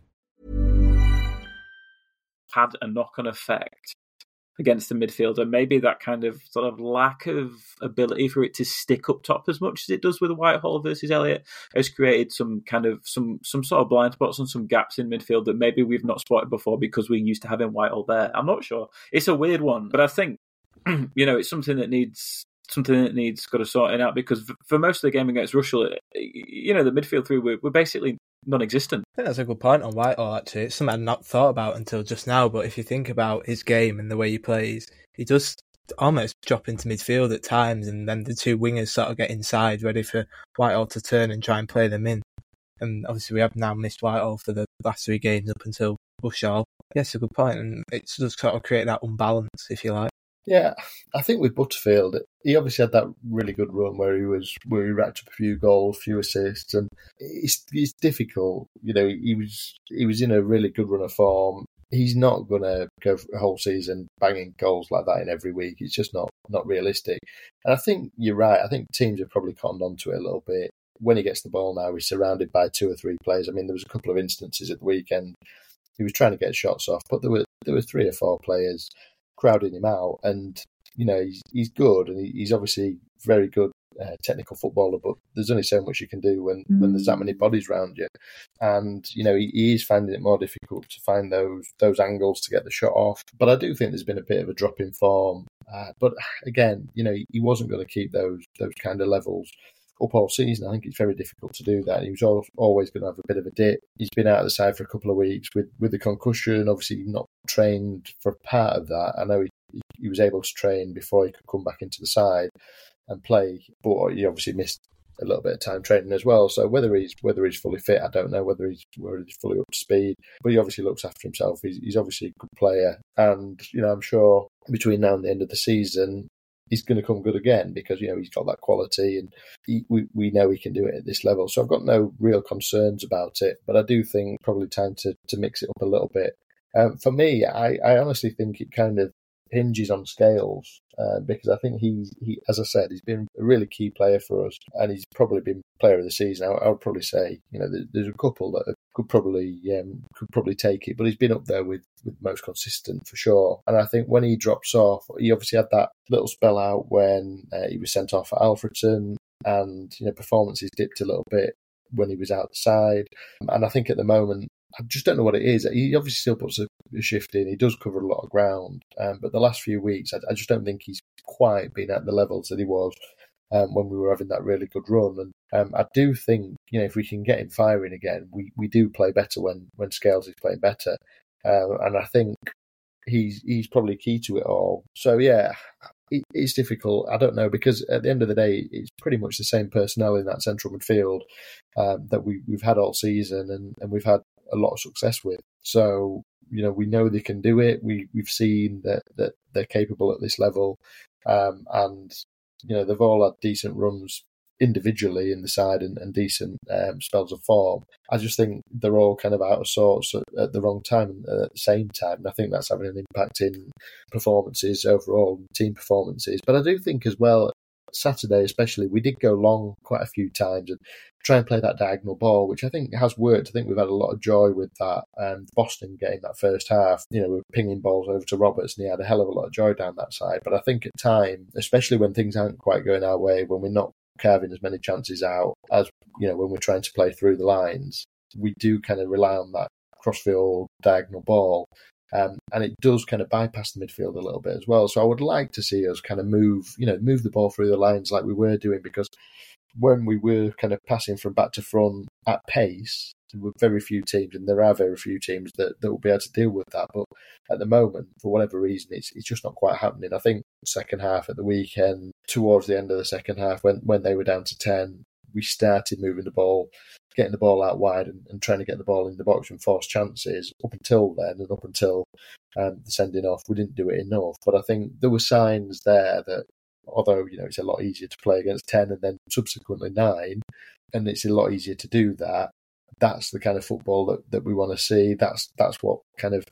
Had a knock-on effect against the midfield, and maybe that kind of sort of lack of ability for it to stick up top as much as it does with Whitehall versus Elliott has created some kind of some some sort of blind spots and some gaps in midfield that maybe we've not spotted before because we're used to having Whitehall there. I'm not sure. It's a weird one, but I think you know it's something that needs something that needs got to sort it out, because for most of the game against Rushall, you know, the midfield three we're, we're basically non-existent. I think that's a good point on Whitehall, actually. It's something I'd not thought about until just now, but if you think about his game and the way he plays, he does almost drop into midfield at times, and then the two wingers sort of get inside, ready for Whitehall to turn and try and play them in. And obviously we have now missed Whitehall for the last three games up until Rushall. Yes, a good point, and it does sort of create that unbalance, if you like. Yeah, I think with Butterfield, he obviously had that really good run where he was where he racked up a few goals, a few assists, and it's it's difficult. You know, he was he was in a really good run of form. He's not going to go for a whole season banging goals like that in every week. It's just not not realistic. And I think you're right. I think teams have probably cottoned onto it a little bit. When he gets the ball now, he's surrounded by two or three players. I mean, there was a couple of instances at the weekend he was trying to get shots off, but there were there were three or four players crowding him out, and you know he's he's good, and he's obviously very good uh, technical footballer. But there's only so much you can do when, mm. when there's that many bodies around you, and you know he, he is finding it more difficult to find those those angles to get the shot off. But I do think there's been a bit of a drop in form. Uh, but again, you know he wasn't going to keep those those kind of levels up all season. I think it's very difficult to do that. He was always going to have a bit of a dip. He's been out of the side for a couple of weeks with, with the concussion, obviously not trained for part of that. I know he, he was able to train before he could come back into the side and play, but he obviously missed a little bit of time training as well. So whether he's whether he's fully fit, I don't know. Whether he's whether he's fully up to speed, but he obviously looks after himself. He's, he's obviously a good player, and you know I'm sure between now and the end of the season, he's going to come good again because, you know, he's got that quality and he, we, we know he can do it at this level. So I've got no real concerns about it, but I do think probably time to, to mix it up a little bit. Um, for me, I, I honestly think it kind of hinges on Scales uh, because I think he, he, as I said, he's been a really key player for us and he's probably been player of the season. I, I would probably say, you know, there, there's a couple that could probably um, could probably take it, but he's been up there with, with most consistent for sure. And I think when he drops off, he obviously had that little spell out when uh, he was sent off at Alfreton, and you know performances dipped a little bit when he was outside. And I think at the moment, I just don't know what it is. He obviously still puts a, a shift in. He does cover a lot of ground, um, but the last few weeks, I, I just don't think he's quite been at the levels that he was Um, when we were having that really good run. And um, I do think, you know, if we can get him firing again, we, we do play better when, when Scales is playing better. Uh, and I think he's he's probably key to it all. So, yeah, it, it's difficult. I don't know, because at the end of the day, it's pretty much the same personnel in that central midfield um, that we, we've had all season and, and we've had a lot of success with. So, you know, we know they can do it. We, we've seen that, that they're capable at this level. Um, and You know, they've all had decent runs individually in the side and, and decent um, spells of form. I just think they're all kind of out of sorts at, at the wrong time and at the same time. And I think that's having an impact in performances overall, team performances. But I do think as well, Saturday especially, we did go long quite a few times and try and play that diagonal ball, which I think has worked. I think we've had a lot of joy with that. Um, Boston game that first half, you know, we were pinging balls over to Roberts and he had a hell of a lot of joy down that side. But I think at time, especially when things aren't quite going our way, when we're not carving as many chances out as, you know, when we're trying to play through the lines, we do kind of rely on that crossfield diagonal ball. Um, and it does kind of bypass the midfield a little bit as well. So I would like to see us kind of move, you know, move the ball through the lines like we were doing, because when we were kind of passing from back to front at pace, there were very few teams, and there are very few teams that, that will be able to deal with that. But at the moment, for whatever reason, it's it's just not quite happening. I think the second half at the weekend, towards the end of the second half, when, when they were down to ten, we started moving the ball, getting the ball out wide and, and trying to get the ball in the box and force chances. Up until then and up until um, the sending off, we didn't do it enough. But I think there were signs there that, although, you know, it's a lot easier to play against ten and then subsequently nine, and it's a lot easier to do that, that's the kind of football that, that we want to see. That's that's what kind of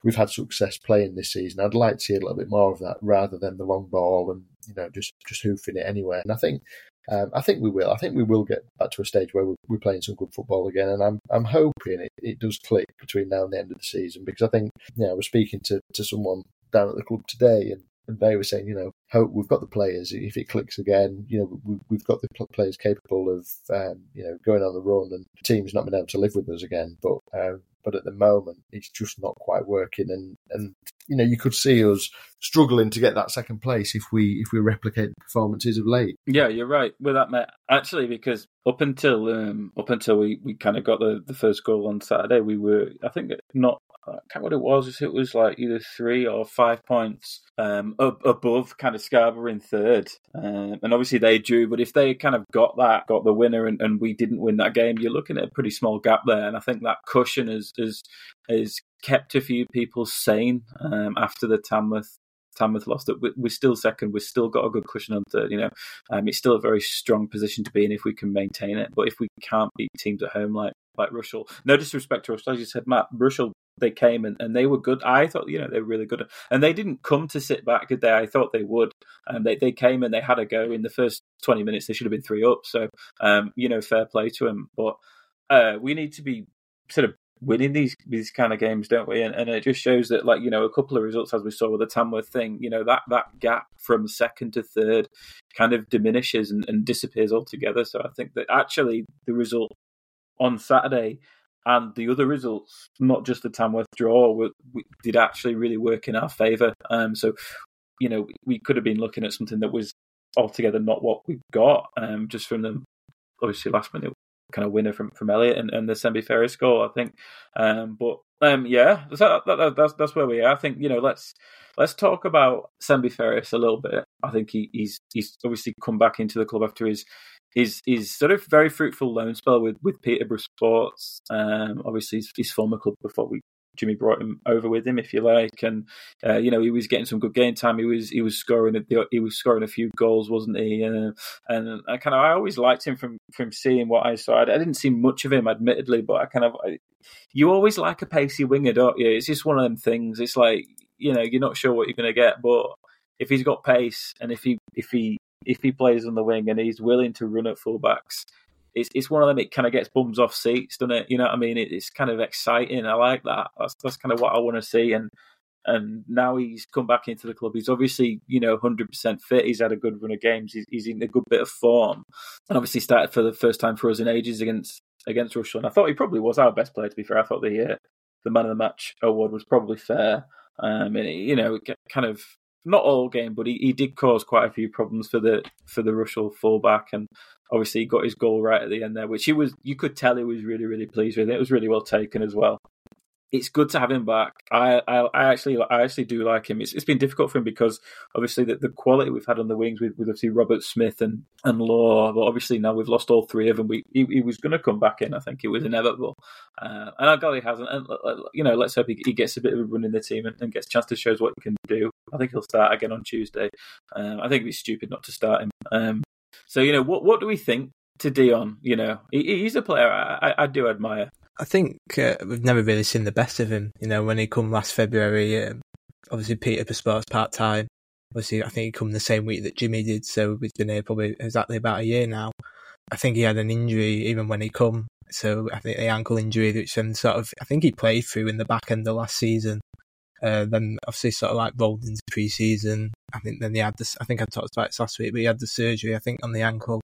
we've had success playing this season. I'd like to see a little bit more of that rather than the long ball and, you know, just, just hoofing it anywhere. And I think um, I think we will. I think we will get back to a stage where we're, we're playing some good football again. And I'm I'm hoping it, it does click between now and the end of the season, because I think, you know, I was speaking to, to someone down at the club today, and, and they were saying, you know, hope we've got the players. If it clicks again, you know, we, we've got the players capable of, um, you know, going on the run, and the team's not been able to live with us again. But um, but at the moment, it's just not quite working, and, and you know, you could see us struggling to get that second place if we if we replicate the performances of late. Yeah, you're right with that, mate. Actually, because up until um, up until we, we kind of got the, the first goal on Saturday, we were, I think, not. I can't remember what it was. It was like either three or five points um, up above kind of Scarborough in third, um, and obviously they drew. But if they kind of got that, got the winner, and, and we didn't win that game, you're looking at a pretty small gap there. And I think that cushion has has, has kept a few people sane um, after the Tamworth. Tamworth lost it. We're still second. We've still got a good cushion on third. You know, um, it's still a very strong position to be in if we can maintain it. But if we can't beat teams at home like like Rushall, no disrespect to Rushall, as you said, Matt, Rushall, they came and, and they were good. I thought, you know, they were really good, and they didn't come to sit back, did they? I thought they would. And they they came and they had a go in the first twenty minutes. They should have been three up. So, um, you know, fair play to them. But uh, we need to be sort of winning these these kind of games, don't we? And, and it just shows that, like, you know, a couple of results, as we saw with the Tamworth thing, you know, that, that gap from second to third kind of diminishes and, and disappears altogether. So I think that actually the result on Saturday and the other results, not just the Tamworth draw, were, we, did actually really work in our favour. Um, so, you know, we could have been looking at something that was altogether not what we got, um, just from the, obviously, last minute kind of winner from, from Elliott and, and the Sembi-Ferris goal, I think. Um, but um, yeah, that, that, that's that's where we are. I think, you know, let's let's talk about Sembi-Ferris a little bit. I think he, he's he's obviously come back into the club after his his, his sort of very fruitful loan spell with, with Peterborough Sports. Um, obviously, his, his former club before we Jimmy brought him over with him, if you like, and uh, you know, he was getting some good game time. He was he was scoring a, he was scoring a few goals, wasn't he? Uh, and I kind of I always liked him from, from seeing what I saw. I, I didn't see much of him, admittedly, but I kind of I, you always like a pacey winger, don't you? It's just one of them things. It's like, you know, you're not sure what you're going to get, but if he's got pace and if he if he if he plays on the wing and he's willing to run at fullbacks, It's it's one of them. It kind of gets bums off seats, doesn't it? You know what I mean? It, it's kind of exciting. I like that. That's that's kind of what I want to see. And and now he's come back into the club. He's obviously, you know, one hundred percent fit. He's had a good run of games. He's, he's in a good bit of form, and obviously started for the first time for us in ages against against Rushall. And I thought he probably was our best player. To be fair, I thought the uh, the man of the match award was probably fair. Um, and you know, kind of. Not all game, but he, he did cause quite a few problems for the for the Rushall fullback, and obviously he got his goal right at the end there, which he was you could tell he was really really pleased with. It was really well taken as well. It's good to have him back. I I, I actually I actually do like him. It's it's been difficult for him because obviously the, the quality we've had on the wings with, with obviously Robert Smith and, and Law, but obviously now we've lost all three of them. We he, he was going to come back in. I think it was inevitable, uh, and I'm glad he hasn't. And you know, let's hope he, he gets a bit of a run in the team and, and gets a chance to show us what he can do. I think he'll start again on Tuesday. Um, I think it'd be stupid not to start him. Um, so you know, what what do we think to Dion? You know, he, he's a player I, I, I do admire. I think uh, we've never really seen the best of him. You know, when he come last February, um, obviously Peterborough Sports part time. Obviously, I think he come the same week that Jimmy did, so we've been here probably exactly about a year now. I think he had an injury even when he come, so I think the ankle injury, which then sort of I think he played through in the back end of last season. Uh, then obviously sort of like rolled into pre-season. I think then he had this. I think I talked about it last week, but he had the surgery I think on the ankle,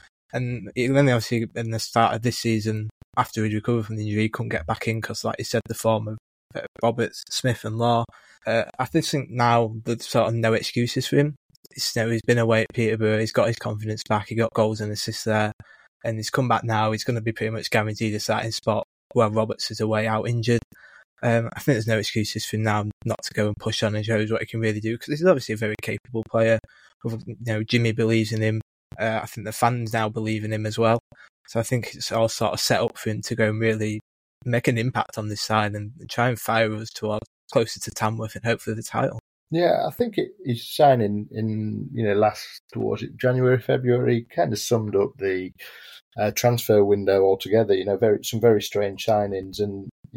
and then obviously in the start of this season, after he'd recovered from the injury, he couldn't get back in because, like you said, the form of uh, Roberts, Smith and Law. Uh, I just think now there's sort of no excuses for him. It's, you know, he's been away at Peterborough, he's got his confidence back, he got goals and assists there, and he's come back now, he's going to be pretty much guaranteed a starting spot while Roberts is away out injured. Um, I think there's no excuses for him now not to go and push on and shows what he can really do, because he's obviously a very capable player. You know, Jimmy believes in him. Uh, I think the fans now believe in him as well. So I think it's all sort of set up for him to go and really make an impact on this side and try and fire us towards closer to Tamworth and hopefully the title. Yeah, I think it, his signing in, you know, last, was it January, February, kind of summed up the uh, transfer window altogether. You know, very some very strange signings, and you know,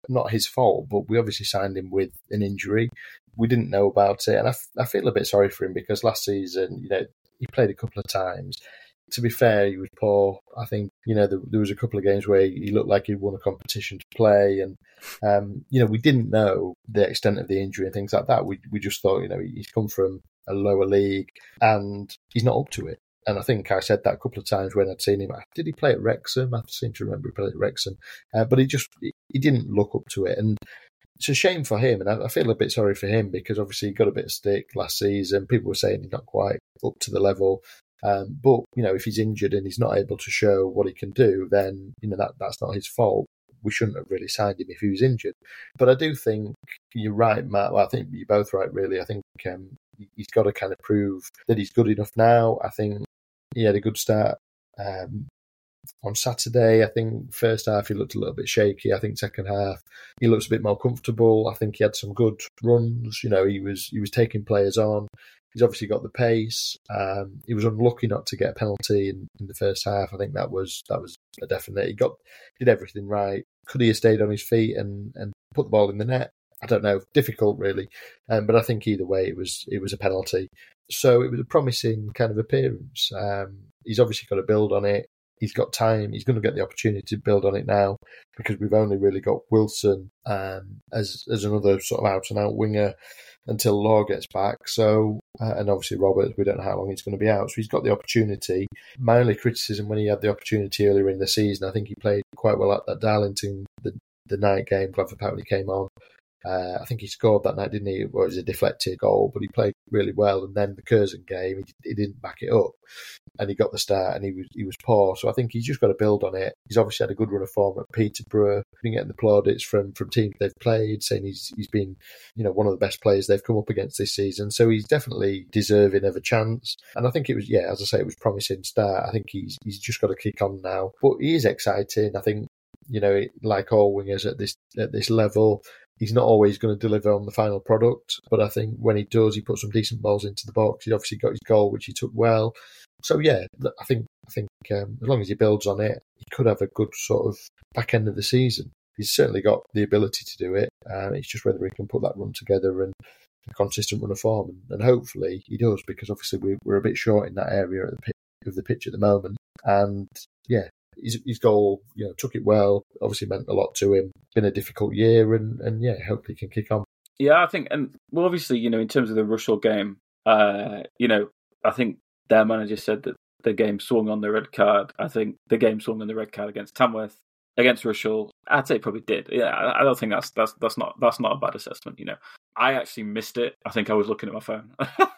not his fault, but we obviously signed him with an injury. We didn't know about it, and I, I feel a bit sorry for him because last season, you know, he played a couple of times. To be fair, he was poor. I think, you know, there, there was a couple of games where he looked like he'd won a competition to play, and um, you know, we didn't know the extent of the injury and things like that. We we just thought, you know, he's come from a lower league and he's not up to it. And I think I said that a couple of times when I'd seen him. Did he play at Wrexham? I seem to remember he played at Wrexham, uh, but he just he didn't look up to it, and it's a shame for him. And I, I feel a bit sorry for him because obviously he got a bit of stick last season. People were saying he's not quite up to the level. Um, but, you know, if he's injured and he's not able to show what he can do, then, you know, that that's not his fault. We shouldn't have really signed him if he was injured. But I do think you're right, Matt. Well, I think you're both right, really. I think um, he's got to kind of prove that he's good enough now. I think he had a good start um, on Saturday. I think first half he looked a little bit shaky. I think second half he looks a bit more comfortable. I think he had some good runs. You know, he was he was taking players on. He's obviously got the pace. Um, he was unlucky not to get a penalty in, in the first half. I think that was that was a definite. He got did everything right. Could he have stayed on his feet and, and put the ball in the net? I don't know. Difficult, really. Um, but I think either way, it was it was a penalty. So it was a promising kind of appearance. Um, he's obviously got to build on it. He's got time. He's going to get the opportunity to build on it now because we've only really got Wilson um, as as another sort of out and out winger until Law gets back. So, uh, and obviously Roberts, we don't know how long he's going to be out. So he's got the opportunity. My only criticism when he had the opportunity earlier in the season, I think he played quite well at that Darlington, the, the night game. Glad for Power he came on. Uh, I think he scored that night, didn't he? Well, it was a deflected goal, but he played really well. And then the Curzon game, he, he didn't back it up, and he got the start, and he was he was poor. So I think he's just got to build on it. He's obviously had a good run of form at Peterborough. Been getting the plaudits from from teams they've played, saying he's he's been, you know, one of the best players they've come up against this season. So he's definitely deserving of a chance. And I think it was, yeah, as I say, it was a promising start. I think he's he's just got to kick on now. But he is exciting. I think, you know, like all wingers at this at this level, he's not always going to deliver on the final product, but I think when he does, he puts some decent balls into the box. He's obviously got his goal, which he took well. So yeah, I think I think um, as long as he builds on it, he could have a good sort of back end of the season. He's certainly got the ability to do it. Uh, it's just whether he can put that run together and a consistent run of form, and, and hopefully he does, because obviously we, we're a bit short in that area of the pitch, of the pitch at the moment. And yeah. His, his goal, you know, took it well. Obviously, meant a lot to him. Been a difficult year, and, and yeah, hopefully he can kick on. Yeah, I think, and well, obviously, you know, in terms of the Rushall game, uh, you know, I think their manager said that the game swung on the red card. I think the game swung on the red card against Tamworth, against Rushall. I'd say it probably did. Yeah, I, I don't think that's that's that's not that's not a bad assessment. You know, I actually missed it. I think I was looking at my phone,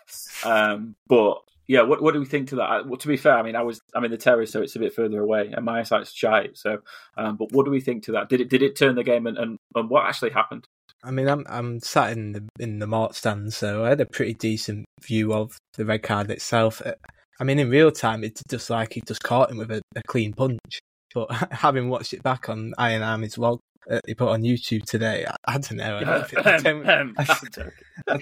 um, but. Yeah, what what do we think to that? Well, to be fair, I mean, I was I'm in the terrace, so it's a bit further away, and my eyesight's shy. So, um, but what do we think to that? Did it did it turn the game, and, and, and what actually happened? I mean, I'm I'm sat in the in the Mort stand, so I had a pretty decent view of the red card itself. I mean, in real time, it's just like he just caught him with a, a clean punch. But having watched it back on Iron Army's vlog, uh, he put on YouTube today, I, I don't know. I don't think, I don't, um, I, I,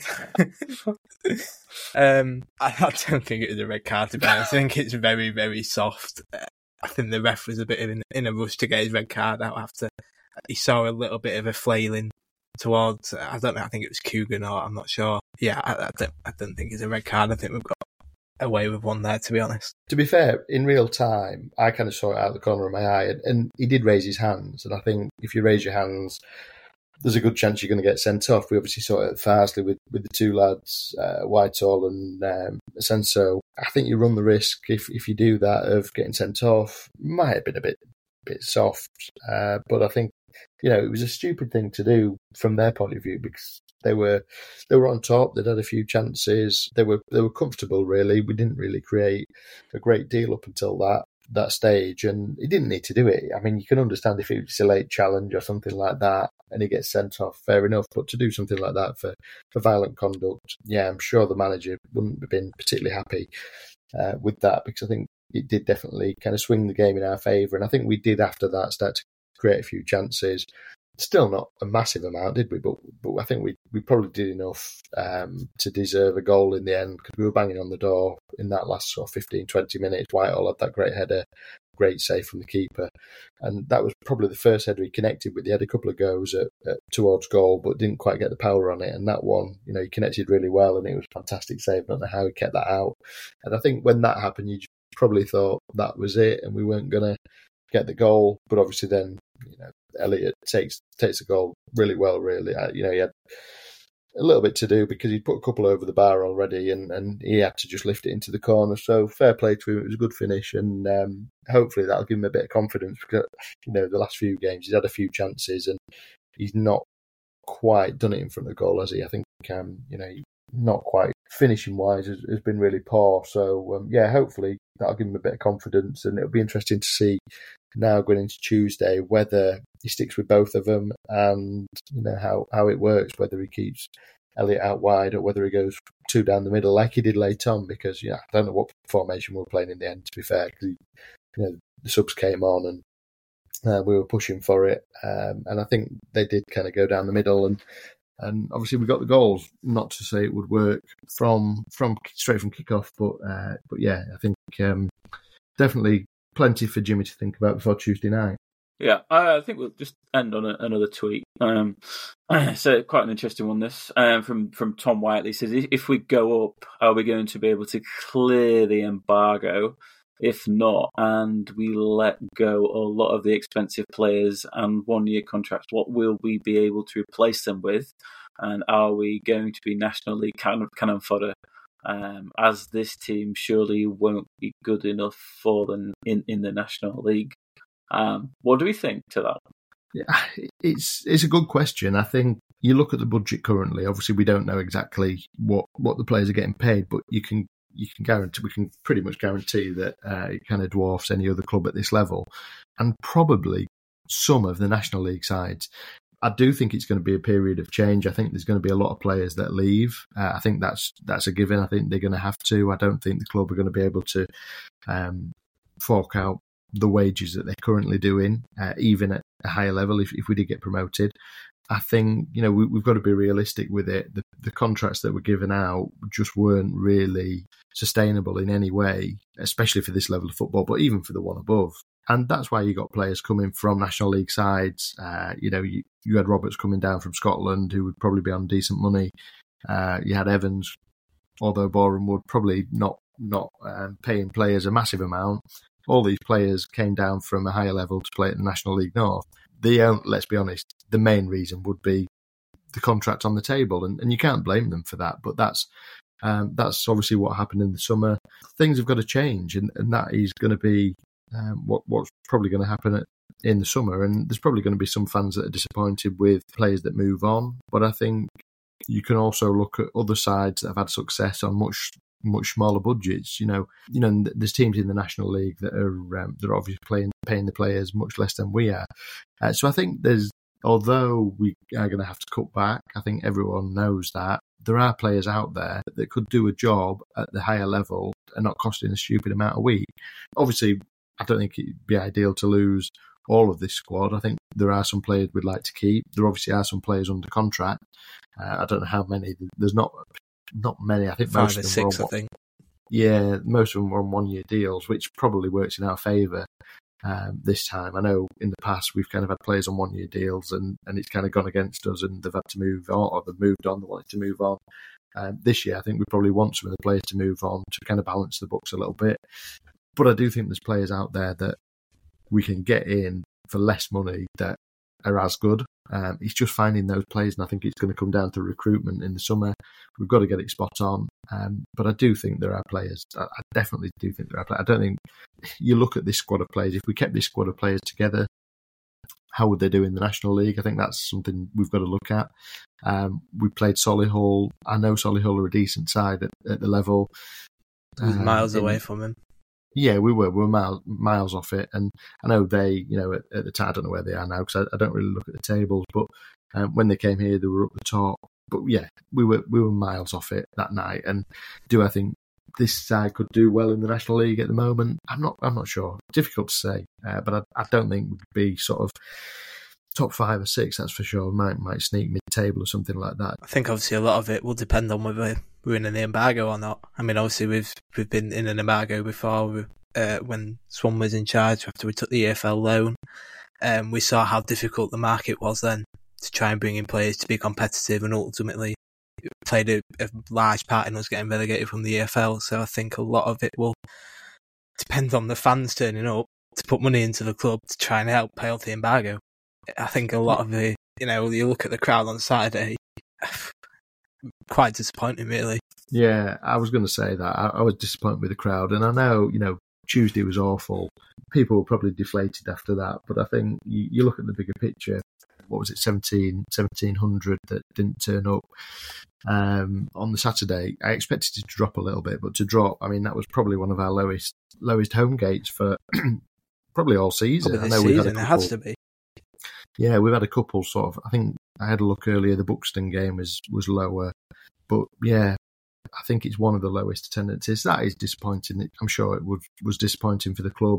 um, I, I don't think it was a red card, to be honest. I think it's very, very soft. Uh, I think the ref was a bit in, in a rush to get his red card out after he saw a little bit of a flailing towards, I don't know, I think it was Coogan, or I'm not sure. Yeah, I, I, don't, I don't think it's a red card. I think we've got away with one there, to be honest. To be fair, in real time, I kind of saw it out of the corner of my eye, and, and he did raise his hands. And I think if you raise your hands, there's a good chance you're going to get sent off. We obviously saw it at Farsley with, with the two lads, uh, Whitehall and um, Asenso. I think you run the risk, if if you do that, of getting sent off. Might have been a bit bit soft, uh, but I think, you know, it was a stupid thing to do from their point of view, because they were they were on top. They'd had a few chances. They were they were comfortable, really. We didn't really create a great deal up until that that stage, and he didn't need to do it. I mean, you can understand if it was a late challenge or something like that and he gets sent off, fair enough. But to do something like that for, for violent conduct, yeah, I'm sure the manager wouldn't have been particularly happy uh, with that, because I think it did definitely kind of swing the game in our favour. And I think we did, after that, start to create a few chances. Still not a massive amount, did we? But but I think we, we probably did enough um, to deserve a goal in the end, because we were banging on the door in that last sort of fifteen, twenty minutes. Whitehall had that great header. great save from the keeper. And that was probably the first header he connected with. He had a couple of goes at, at towards goal, but didn't quite get the power on it. And that one, you know, he connected really well, and it was a fantastic save. I don't know how he kept that out. And I think when that happened, you probably thought that was it, and we weren't going to get the goal. But obviously, then you know, Elliott takes takes the goal really well. Really, uh, you know, he had a little bit to do because he'd put a couple over the bar already, and, and he had to just lift it into the corner. So fair play to him. It was a good finish, and um, hopefully that'll give him a bit of confidence because, you know, the last few games he's had a few chances and he's not quite done it in front of the goal, has he? I think, um, you know, not quite finishing wise has, has been really poor. So um, yeah, hopefully that'll give him a bit of confidence, and it'll be interesting to see now going into Tuesday whether he sticks with both of them and you know how, how it works, whether he keeps Elliott out wide or whether he goes two down the middle like he did late on, because yeah, I don't know what formation we were playing in the end, to be fair, because you know the subs came on and uh, we were pushing for it, um, and I think they did kind of go down the middle, and and obviously we got the goals. Not to say it would work from from straight from kickoff, but uh, but yeah, I think um, definitely plenty for Jimmy to think about before Tuesday night. Yeah, I think we'll just end on a, another tweet. Um, so quite an interesting one, this, um, from, from Tom Whiteley. He says, if we go up, are we going to be able to clear the embargo? If not, and we let go a lot of the expensive players and one-year contracts, what will we be able to replace them with? And are we going to be National League cannon, cannon fodder? Um, as this team surely won't be good enough for them in, in the National League. Um, what do we think to that? Yeah, it's it's a good question. I think you look at the budget currently. Obviously, we don't know exactly what, what the players are getting paid, but you can you can guarantee we can pretty much guarantee that uh, it kind of dwarfs any other club at this level, and probably some of the National League sides. I do think it's going to be a period of change. I think there's going to be a lot of players that leave. Uh, I think that's that's a given. I think they're going to have to. I don't think the club are going to be able to um, fork out the wages that they're currently doing, uh, even at a higher level if, if we did get promoted. I think, you know, we, we've got to be realistic with it. The, the contracts that were given out just weren't really sustainable in any way, especially for this level of football, but even for the one above. And that's why you got players coming from National League sides. Uh, you know, you, you had Roberts coming down from Scotland, who would probably be on decent money. Uh, you had Evans, although Boreham would probably not not um, paying players a massive amount. All these players came down from a higher level to play at the National League North. The let's be honest, the main reason would be the contract on the table, and, and you can't blame them for that. But that's um, that's obviously what happened in the summer. Things have got to change, and, and that is going to be um, what what's probably going to happen at, in the summer. And there's probably going to be some fans that are disappointed with players that move on. But I think you can also look at other sides that have had success on much much smaller budgets. You know, you know, there's teams in the National League that are um, that are obviously playing, paying the players much less than we are. Uh, so I think there's, although we are going to have to cut back, I think everyone knows that there are players out there that could do a job at the higher level and not costing a stupid amount a week. Obviously, I don't think it'd be ideal to lose all of this squad. I think there are some players we'd like to keep. There obviously are some players under contract. Uh, I don't know how many. There's not not many. I think Five most or of them six, were on, I think. Yeah, most of them were on one-year deals, which probably works in our favour um, this time. I know in the past we've kind of had players on one-year deals, and, and it's kind of gone against us, and they've had to move on, or they've moved on, they wanted to move on. Um, this year, I think we probably want some of the players to move on to kind of balance the books a little bit. But I do think there's players out there that we can get in for less money that are as good. Um, it's just finding those players, and I think it's going to come down to recruitment in the summer. We've got to get it spot on. Um, but I do think there are players. I, I definitely do think there are players. I don't think you look at this squad of players. If we kept this squad of players together, how would they do in the National League? I think that's something we've got to look at. Um, we played Solihull. I know Solihull are a decent side at, at the level. It was um, miles in, away from him. Yeah, we were. We were miles, miles off it. And I know they, you know, at, at the time, I don't know where they are now because I, I don't really look at the tables, but um, when they came here, they were up the top. But yeah, we were we were miles off it that night. And do I think this side could do well in the National League at the moment? I'm not I'm not sure. Difficult to say. Uh, but I, I don't think we'd be sort of top five or six, that's for sure. Might might sneak mid-table or something like that. I think obviously a lot of it will depend on whether we're in an embargo or not. I mean, obviously we've we've been in an embargo before uh, when Swan was in charge after we took the E F L loan. Um, we saw how difficult the market was then to try and bring in players to be competitive, and ultimately it played a, a large part in us getting relegated from the E F L. So I think a lot of it will depend on the fans turning up to put money into the club to try and help pay off the embargo. I think a lot of the, you know, you look at the crowd on Saturday, quite disappointing, really. Yeah, I was going to say that. I, I was disappointed with the crowd, and I know, you know, Tuesday was awful. People were probably deflated after that, but I think you, you look at the bigger picture. What was it, seventeen, seventeen hundred that didn't turn up um, on the Saturday? I expected it to drop a little bit, but to drop, I mean, that was probably one of our lowest lowest home gates for probably all season. Probably I know this we've season, had a it couple, has to be. Yeah, we've had a couple sort of. I think I had a look earlier. The Buxton game was was lower, but yeah, I think it's one of the lowest attendances. That is disappointing. I'm sure it would, was disappointing for the club.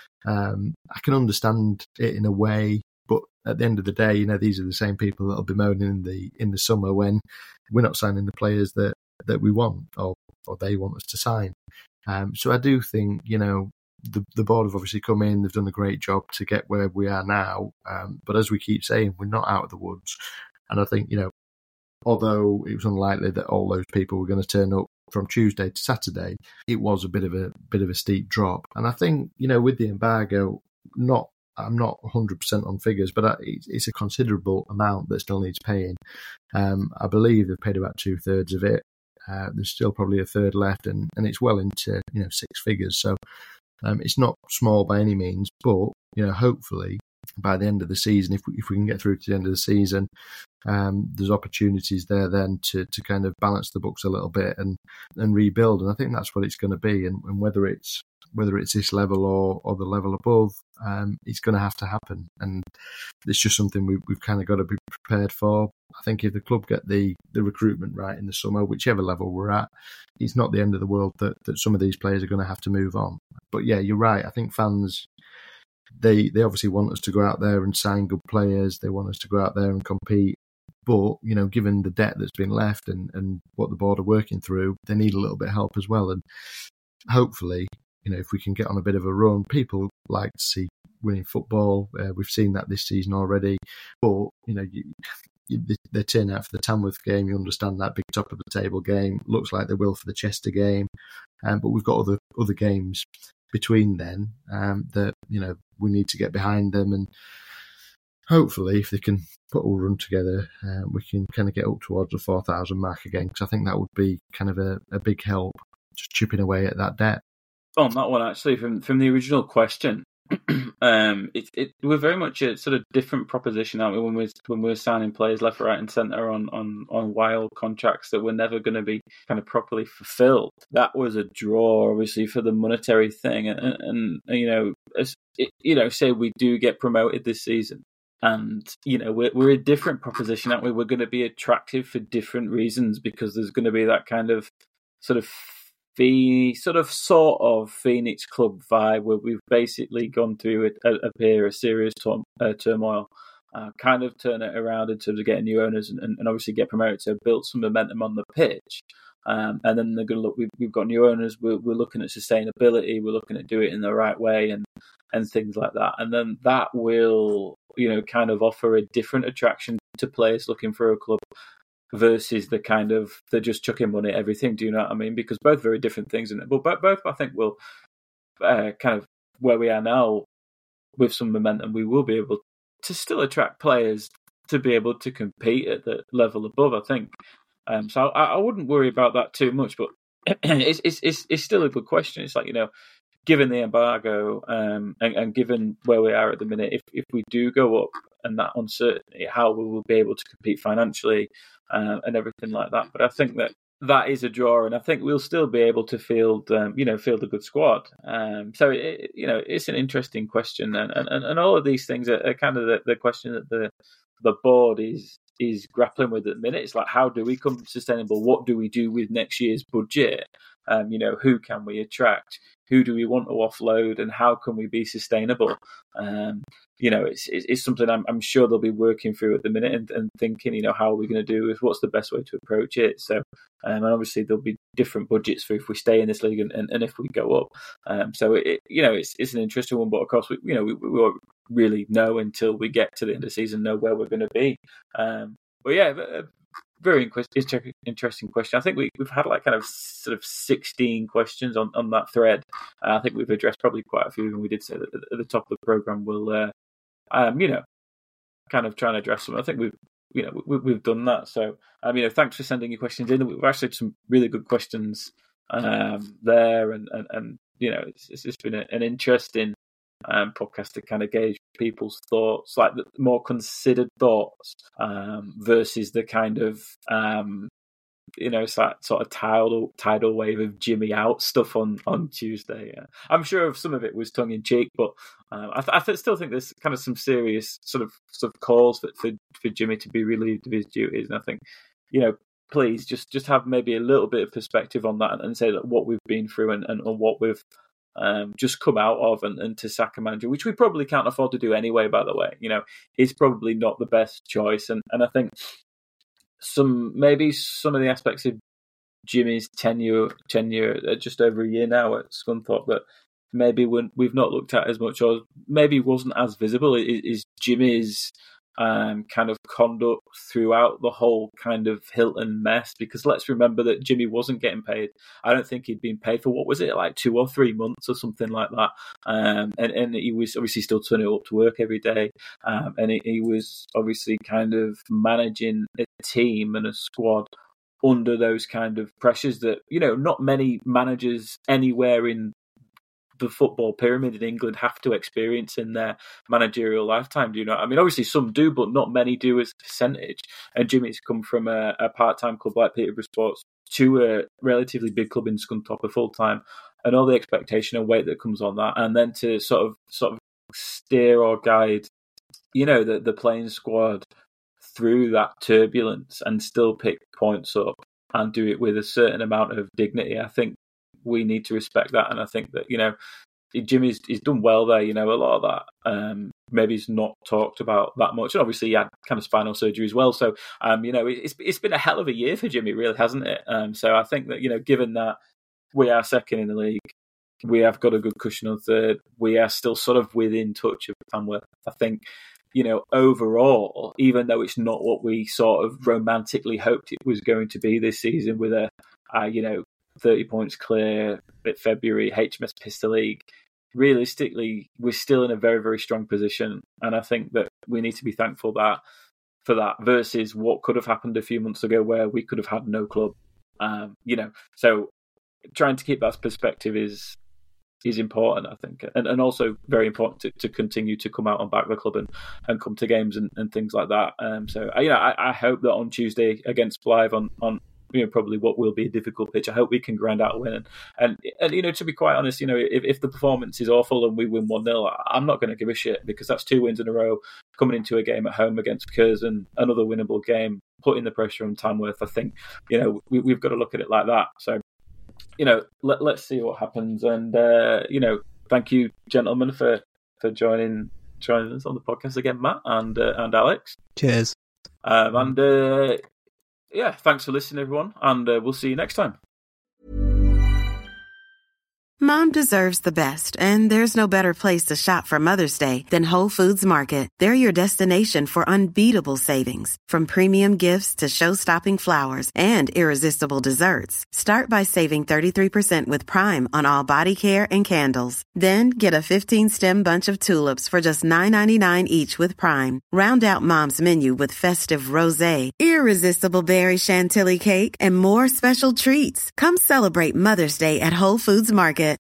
Um, I can understand it in a way, but at the end of the day, you know, these are the same people that'll be moaning in the in the summer when we're not signing the players that, that we want or or they want us to sign. Um, so I do think, you know, the the board have obviously come in. They've done a great job to get where we are now. Um, but as we keep saying, we're not out of the woods. And I think, you know, although it was unlikely that all those people were going to turn up from Tuesday to Saturday, it was a bit of a bit of a steep drop. And I think, you know, with the embargo, not I'm not one hundred percent on figures, but it's a considerable amount that still needs paying. Um, I believe they've paid about two thirds of it. Uh, there's still probably a third left, and, and it's well into, you know, six figures. So um, it's not small by any means, but, you know, hopefully by the end of the season, if we, if we can get through to the end of the season, um, there's opportunities there then to, to kind of balance the books a little bit and, and rebuild. And I think that's what it's going to be. And, and whether it's whether it's this level or, or the level above, um, it's going to have to happen. And it's just something we, we've kind of got to be prepared for. I think if the club get the, the recruitment right in the summer, whichever level we're at, it's not the end of the world that, that some of these players are going to have to move on. But yeah, you're right. I think fans, they they obviously want us to go out there and sign good players. They want us to go out there and compete. But, you know, given the debt that's been left and, and what the board are working through, they need a little bit of help as well. And hopefully, you know, if we can get on a bit of a run, people like to see winning football. Uh, we've seen that this season already. But, you know, you, you, they turn out for the Tamworth game. You understand that big top of the table game. Looks like they will for the Chester game. Um, but we've got other other games between then um, that, you know, we need to get behind them. And hopefully, if they can put a run together, uh, we can kind of get up towards the four thousand mark again, because I think that would be kind of a, a big help, just chipping away at that debt. On that one, actually, from from the original question, um, it, it we're very much a sort of different proposition, aren't we? When we're when we're signing players left, right, and centre on, on, on wild contracts that were never going to be kind of properly fulfilled. That was a draw, obviously, for the monetary thing, and, and, and you know, as, it, you know, say we do get promoted this season. And, you know, we're, we're a different proposition, aren't we? We're going to be attractive for different reasons, because there's going to be that kind of sort of fee, sort of sort of Phoenix Club vibe where we've basically gone through a, a, a period of serious tor- uh, turmoil, uh, kind of turn it around in terms of getting new owners and, and, and obviously get promoted, so build some momentum on the pitch. Um, and then they're going to look, we've, we've got new owners, we're, we're looking at sustainability, we're looking at doing it in the right way and, and things like that. And then that will, you know, kind of offer a different attraction to players looking for a club versus the kind of, they're just chucking money at everything. Do you know what I mean? Because both very different things. And well, both, both I think will uh, kind of where we are now with some momentum, we will be able to still attract players to be able to compete at the level above, I think. Um, so I, I wouldn't worry about that too much, but it's, it's it's it's still a good question. It's like, you know, given the embargo um, and, and given where we are at the minute, if if we do go up and that uncertainty, how we will be able to compete financially uh, and everything like that. But I think that that is a draw, and I think we'll still be able to field, um, you know, field a good squad. Um, so it, you know, it's an interesting question, and and, and all of these things are, are kind of the, the question that the the board is. is grappling with at the minute. It's like, how do we come sustainable? What do we do with next year's budget? Um, you know, who can we attract? Who do we want to offload, and how can we be sustainable? Um, you know, it's it's something I'm, I'm sure they'll be working through at the minute and, and thinking, you know, how are we going to do it? What's the best way to approach it? So, um, and obviously there'll be different budgets for if we stay in this league and, and, and if we go up. Um, so it, you know, it's it's an interesting one, but of course, we, you know, we, we won't really know until we get to the end of the season, know where we're going to be. Um, but yeah. Very interesting question. I think we, we've had like kind of sort of sixteen questions on, on that thread. Uh, I think we've addressed probably quite a few, and we did say that at the top of the program we'll, uh, um, you know, kind of try and address them. I think we've, you know, we, we've done that. So, um, you know, thanks for sending your questions in. We've actually had some really good questions um, there, and, and, and you know, it's, it's just been a, an interesting um, podcast to kind of gauge people's thoughts, like the more considered thoughts um, versus the kind of um, you know, it's that sort of tidal tidal wave of Jimmy out stuff on on Tuesday. Yeah. I'm sure of some of it was tongue in cheek, but um, I, th- I th- still think there's kind of some serious sort of sort of calls for, for for Jimmy to be relieved of his duties, and I think, you know, please just just have maybe a little bit of perspective on that and, and say that what we've been through and, and, and what we've Um, just come out of, and, and to sack a manager, which we probably can't afford to do anyway, by the way, you know, is probably not the best choice. And, and I think some, maybe some of the aspects of Jimmy's tenure, tenure just over a year now at Scunthorpe that maybe when we've not looked at as much, or maybe wasn't as visible, is, is Jimmy's um, kind of conduct throughout the whole kind of Hilton mess. Because let's remember that Jimmy wasn't getting paid. I don't think he'd been paid for, what was it, like two or three months or something like that. Um, and, and he was obviously still turning up to work every day. Um, and he, he was obviously kind of managing a team and a squad under those kind of pressures that, you know, not many managers anywhere in the football pyramid in England have to experience in their managerial lifetime. Do you know? I mean, obviously some do, but not many do as a percentage. And Jimmy's come from a, a part-time club like Peterborough Sports to a relatively big club in Scunthorpe, full-time, and all the expectation and weight that comes on that, and then to sort of sort of steer or guide, you know, the the playing squad through that turbulence and still pick points up and do it with a certain amount of dignity. I think we need to respect that, and I think that, you know, Jimmy's he's done well there. You know, a lot of that um, maybe he's not talked about that much, and obviously he had kind of spinal surgery as well. So, um, you know, it's it's been a hell of a year for Jimmy, really, hasn't it? Um, so I think that, you know, given that we are second in the league, we have got a good cushion on third, we are still sort of within touch of Tamworth. I think, you know, overall, even though it's not what we sort of romantically hoped it was going to be this season, with a, uh, you know, thirty points clear at February, H M S Pistol League, realistically, we're still in a very, very strong position. And I think that we need to be thankful that for that versus what could have happened a few months ago where we could have had no club. Um, you know, so trying to keep that perspective is is important, I think, and, and also very important to, to continue to come out and back the club and, and come to games and, and things like that. Um, so, you know, I, I hope that on Tuesday against Blythe on, on you know, probably what will be a difficult pitch, I hope we can grind out a win. And, and, and you know, to be quite honest, you know, if, if the performance is awful and we win one nil, I'm not going to give a shit, because that's two wins in a row coming into a game at home against Curzon, another winnable game, putting the pressure on Tamworth. I think, you know, we, we've got to look at it like that. So, you know, let, let's see what happens. And, uh, you know, thank you, gentlemen, for, for joining joining us on the podcast again, Matt and uh, and Alex. Cheers. Um, and, uh, yeah, thanks for listening, everyone, and uh, we'll see you next time. Mom deserves the best, and there's no better place to shop for Mother's Day than Whole Foods Market. They're your destination for unbeatable savings, from premium gifts to show-stopping flowers and irresistible desserts. Start by saving thirty-three percent with Prime on all body care and candles. Then get a fifteen-stem bunch of tulips for just nine ninety-nine each with Prime. Round out Mom's menu with festive rosé, irresistible berry chantilly cake, and more special treats. Come celebrate Mother's Day at Whole Foods Market.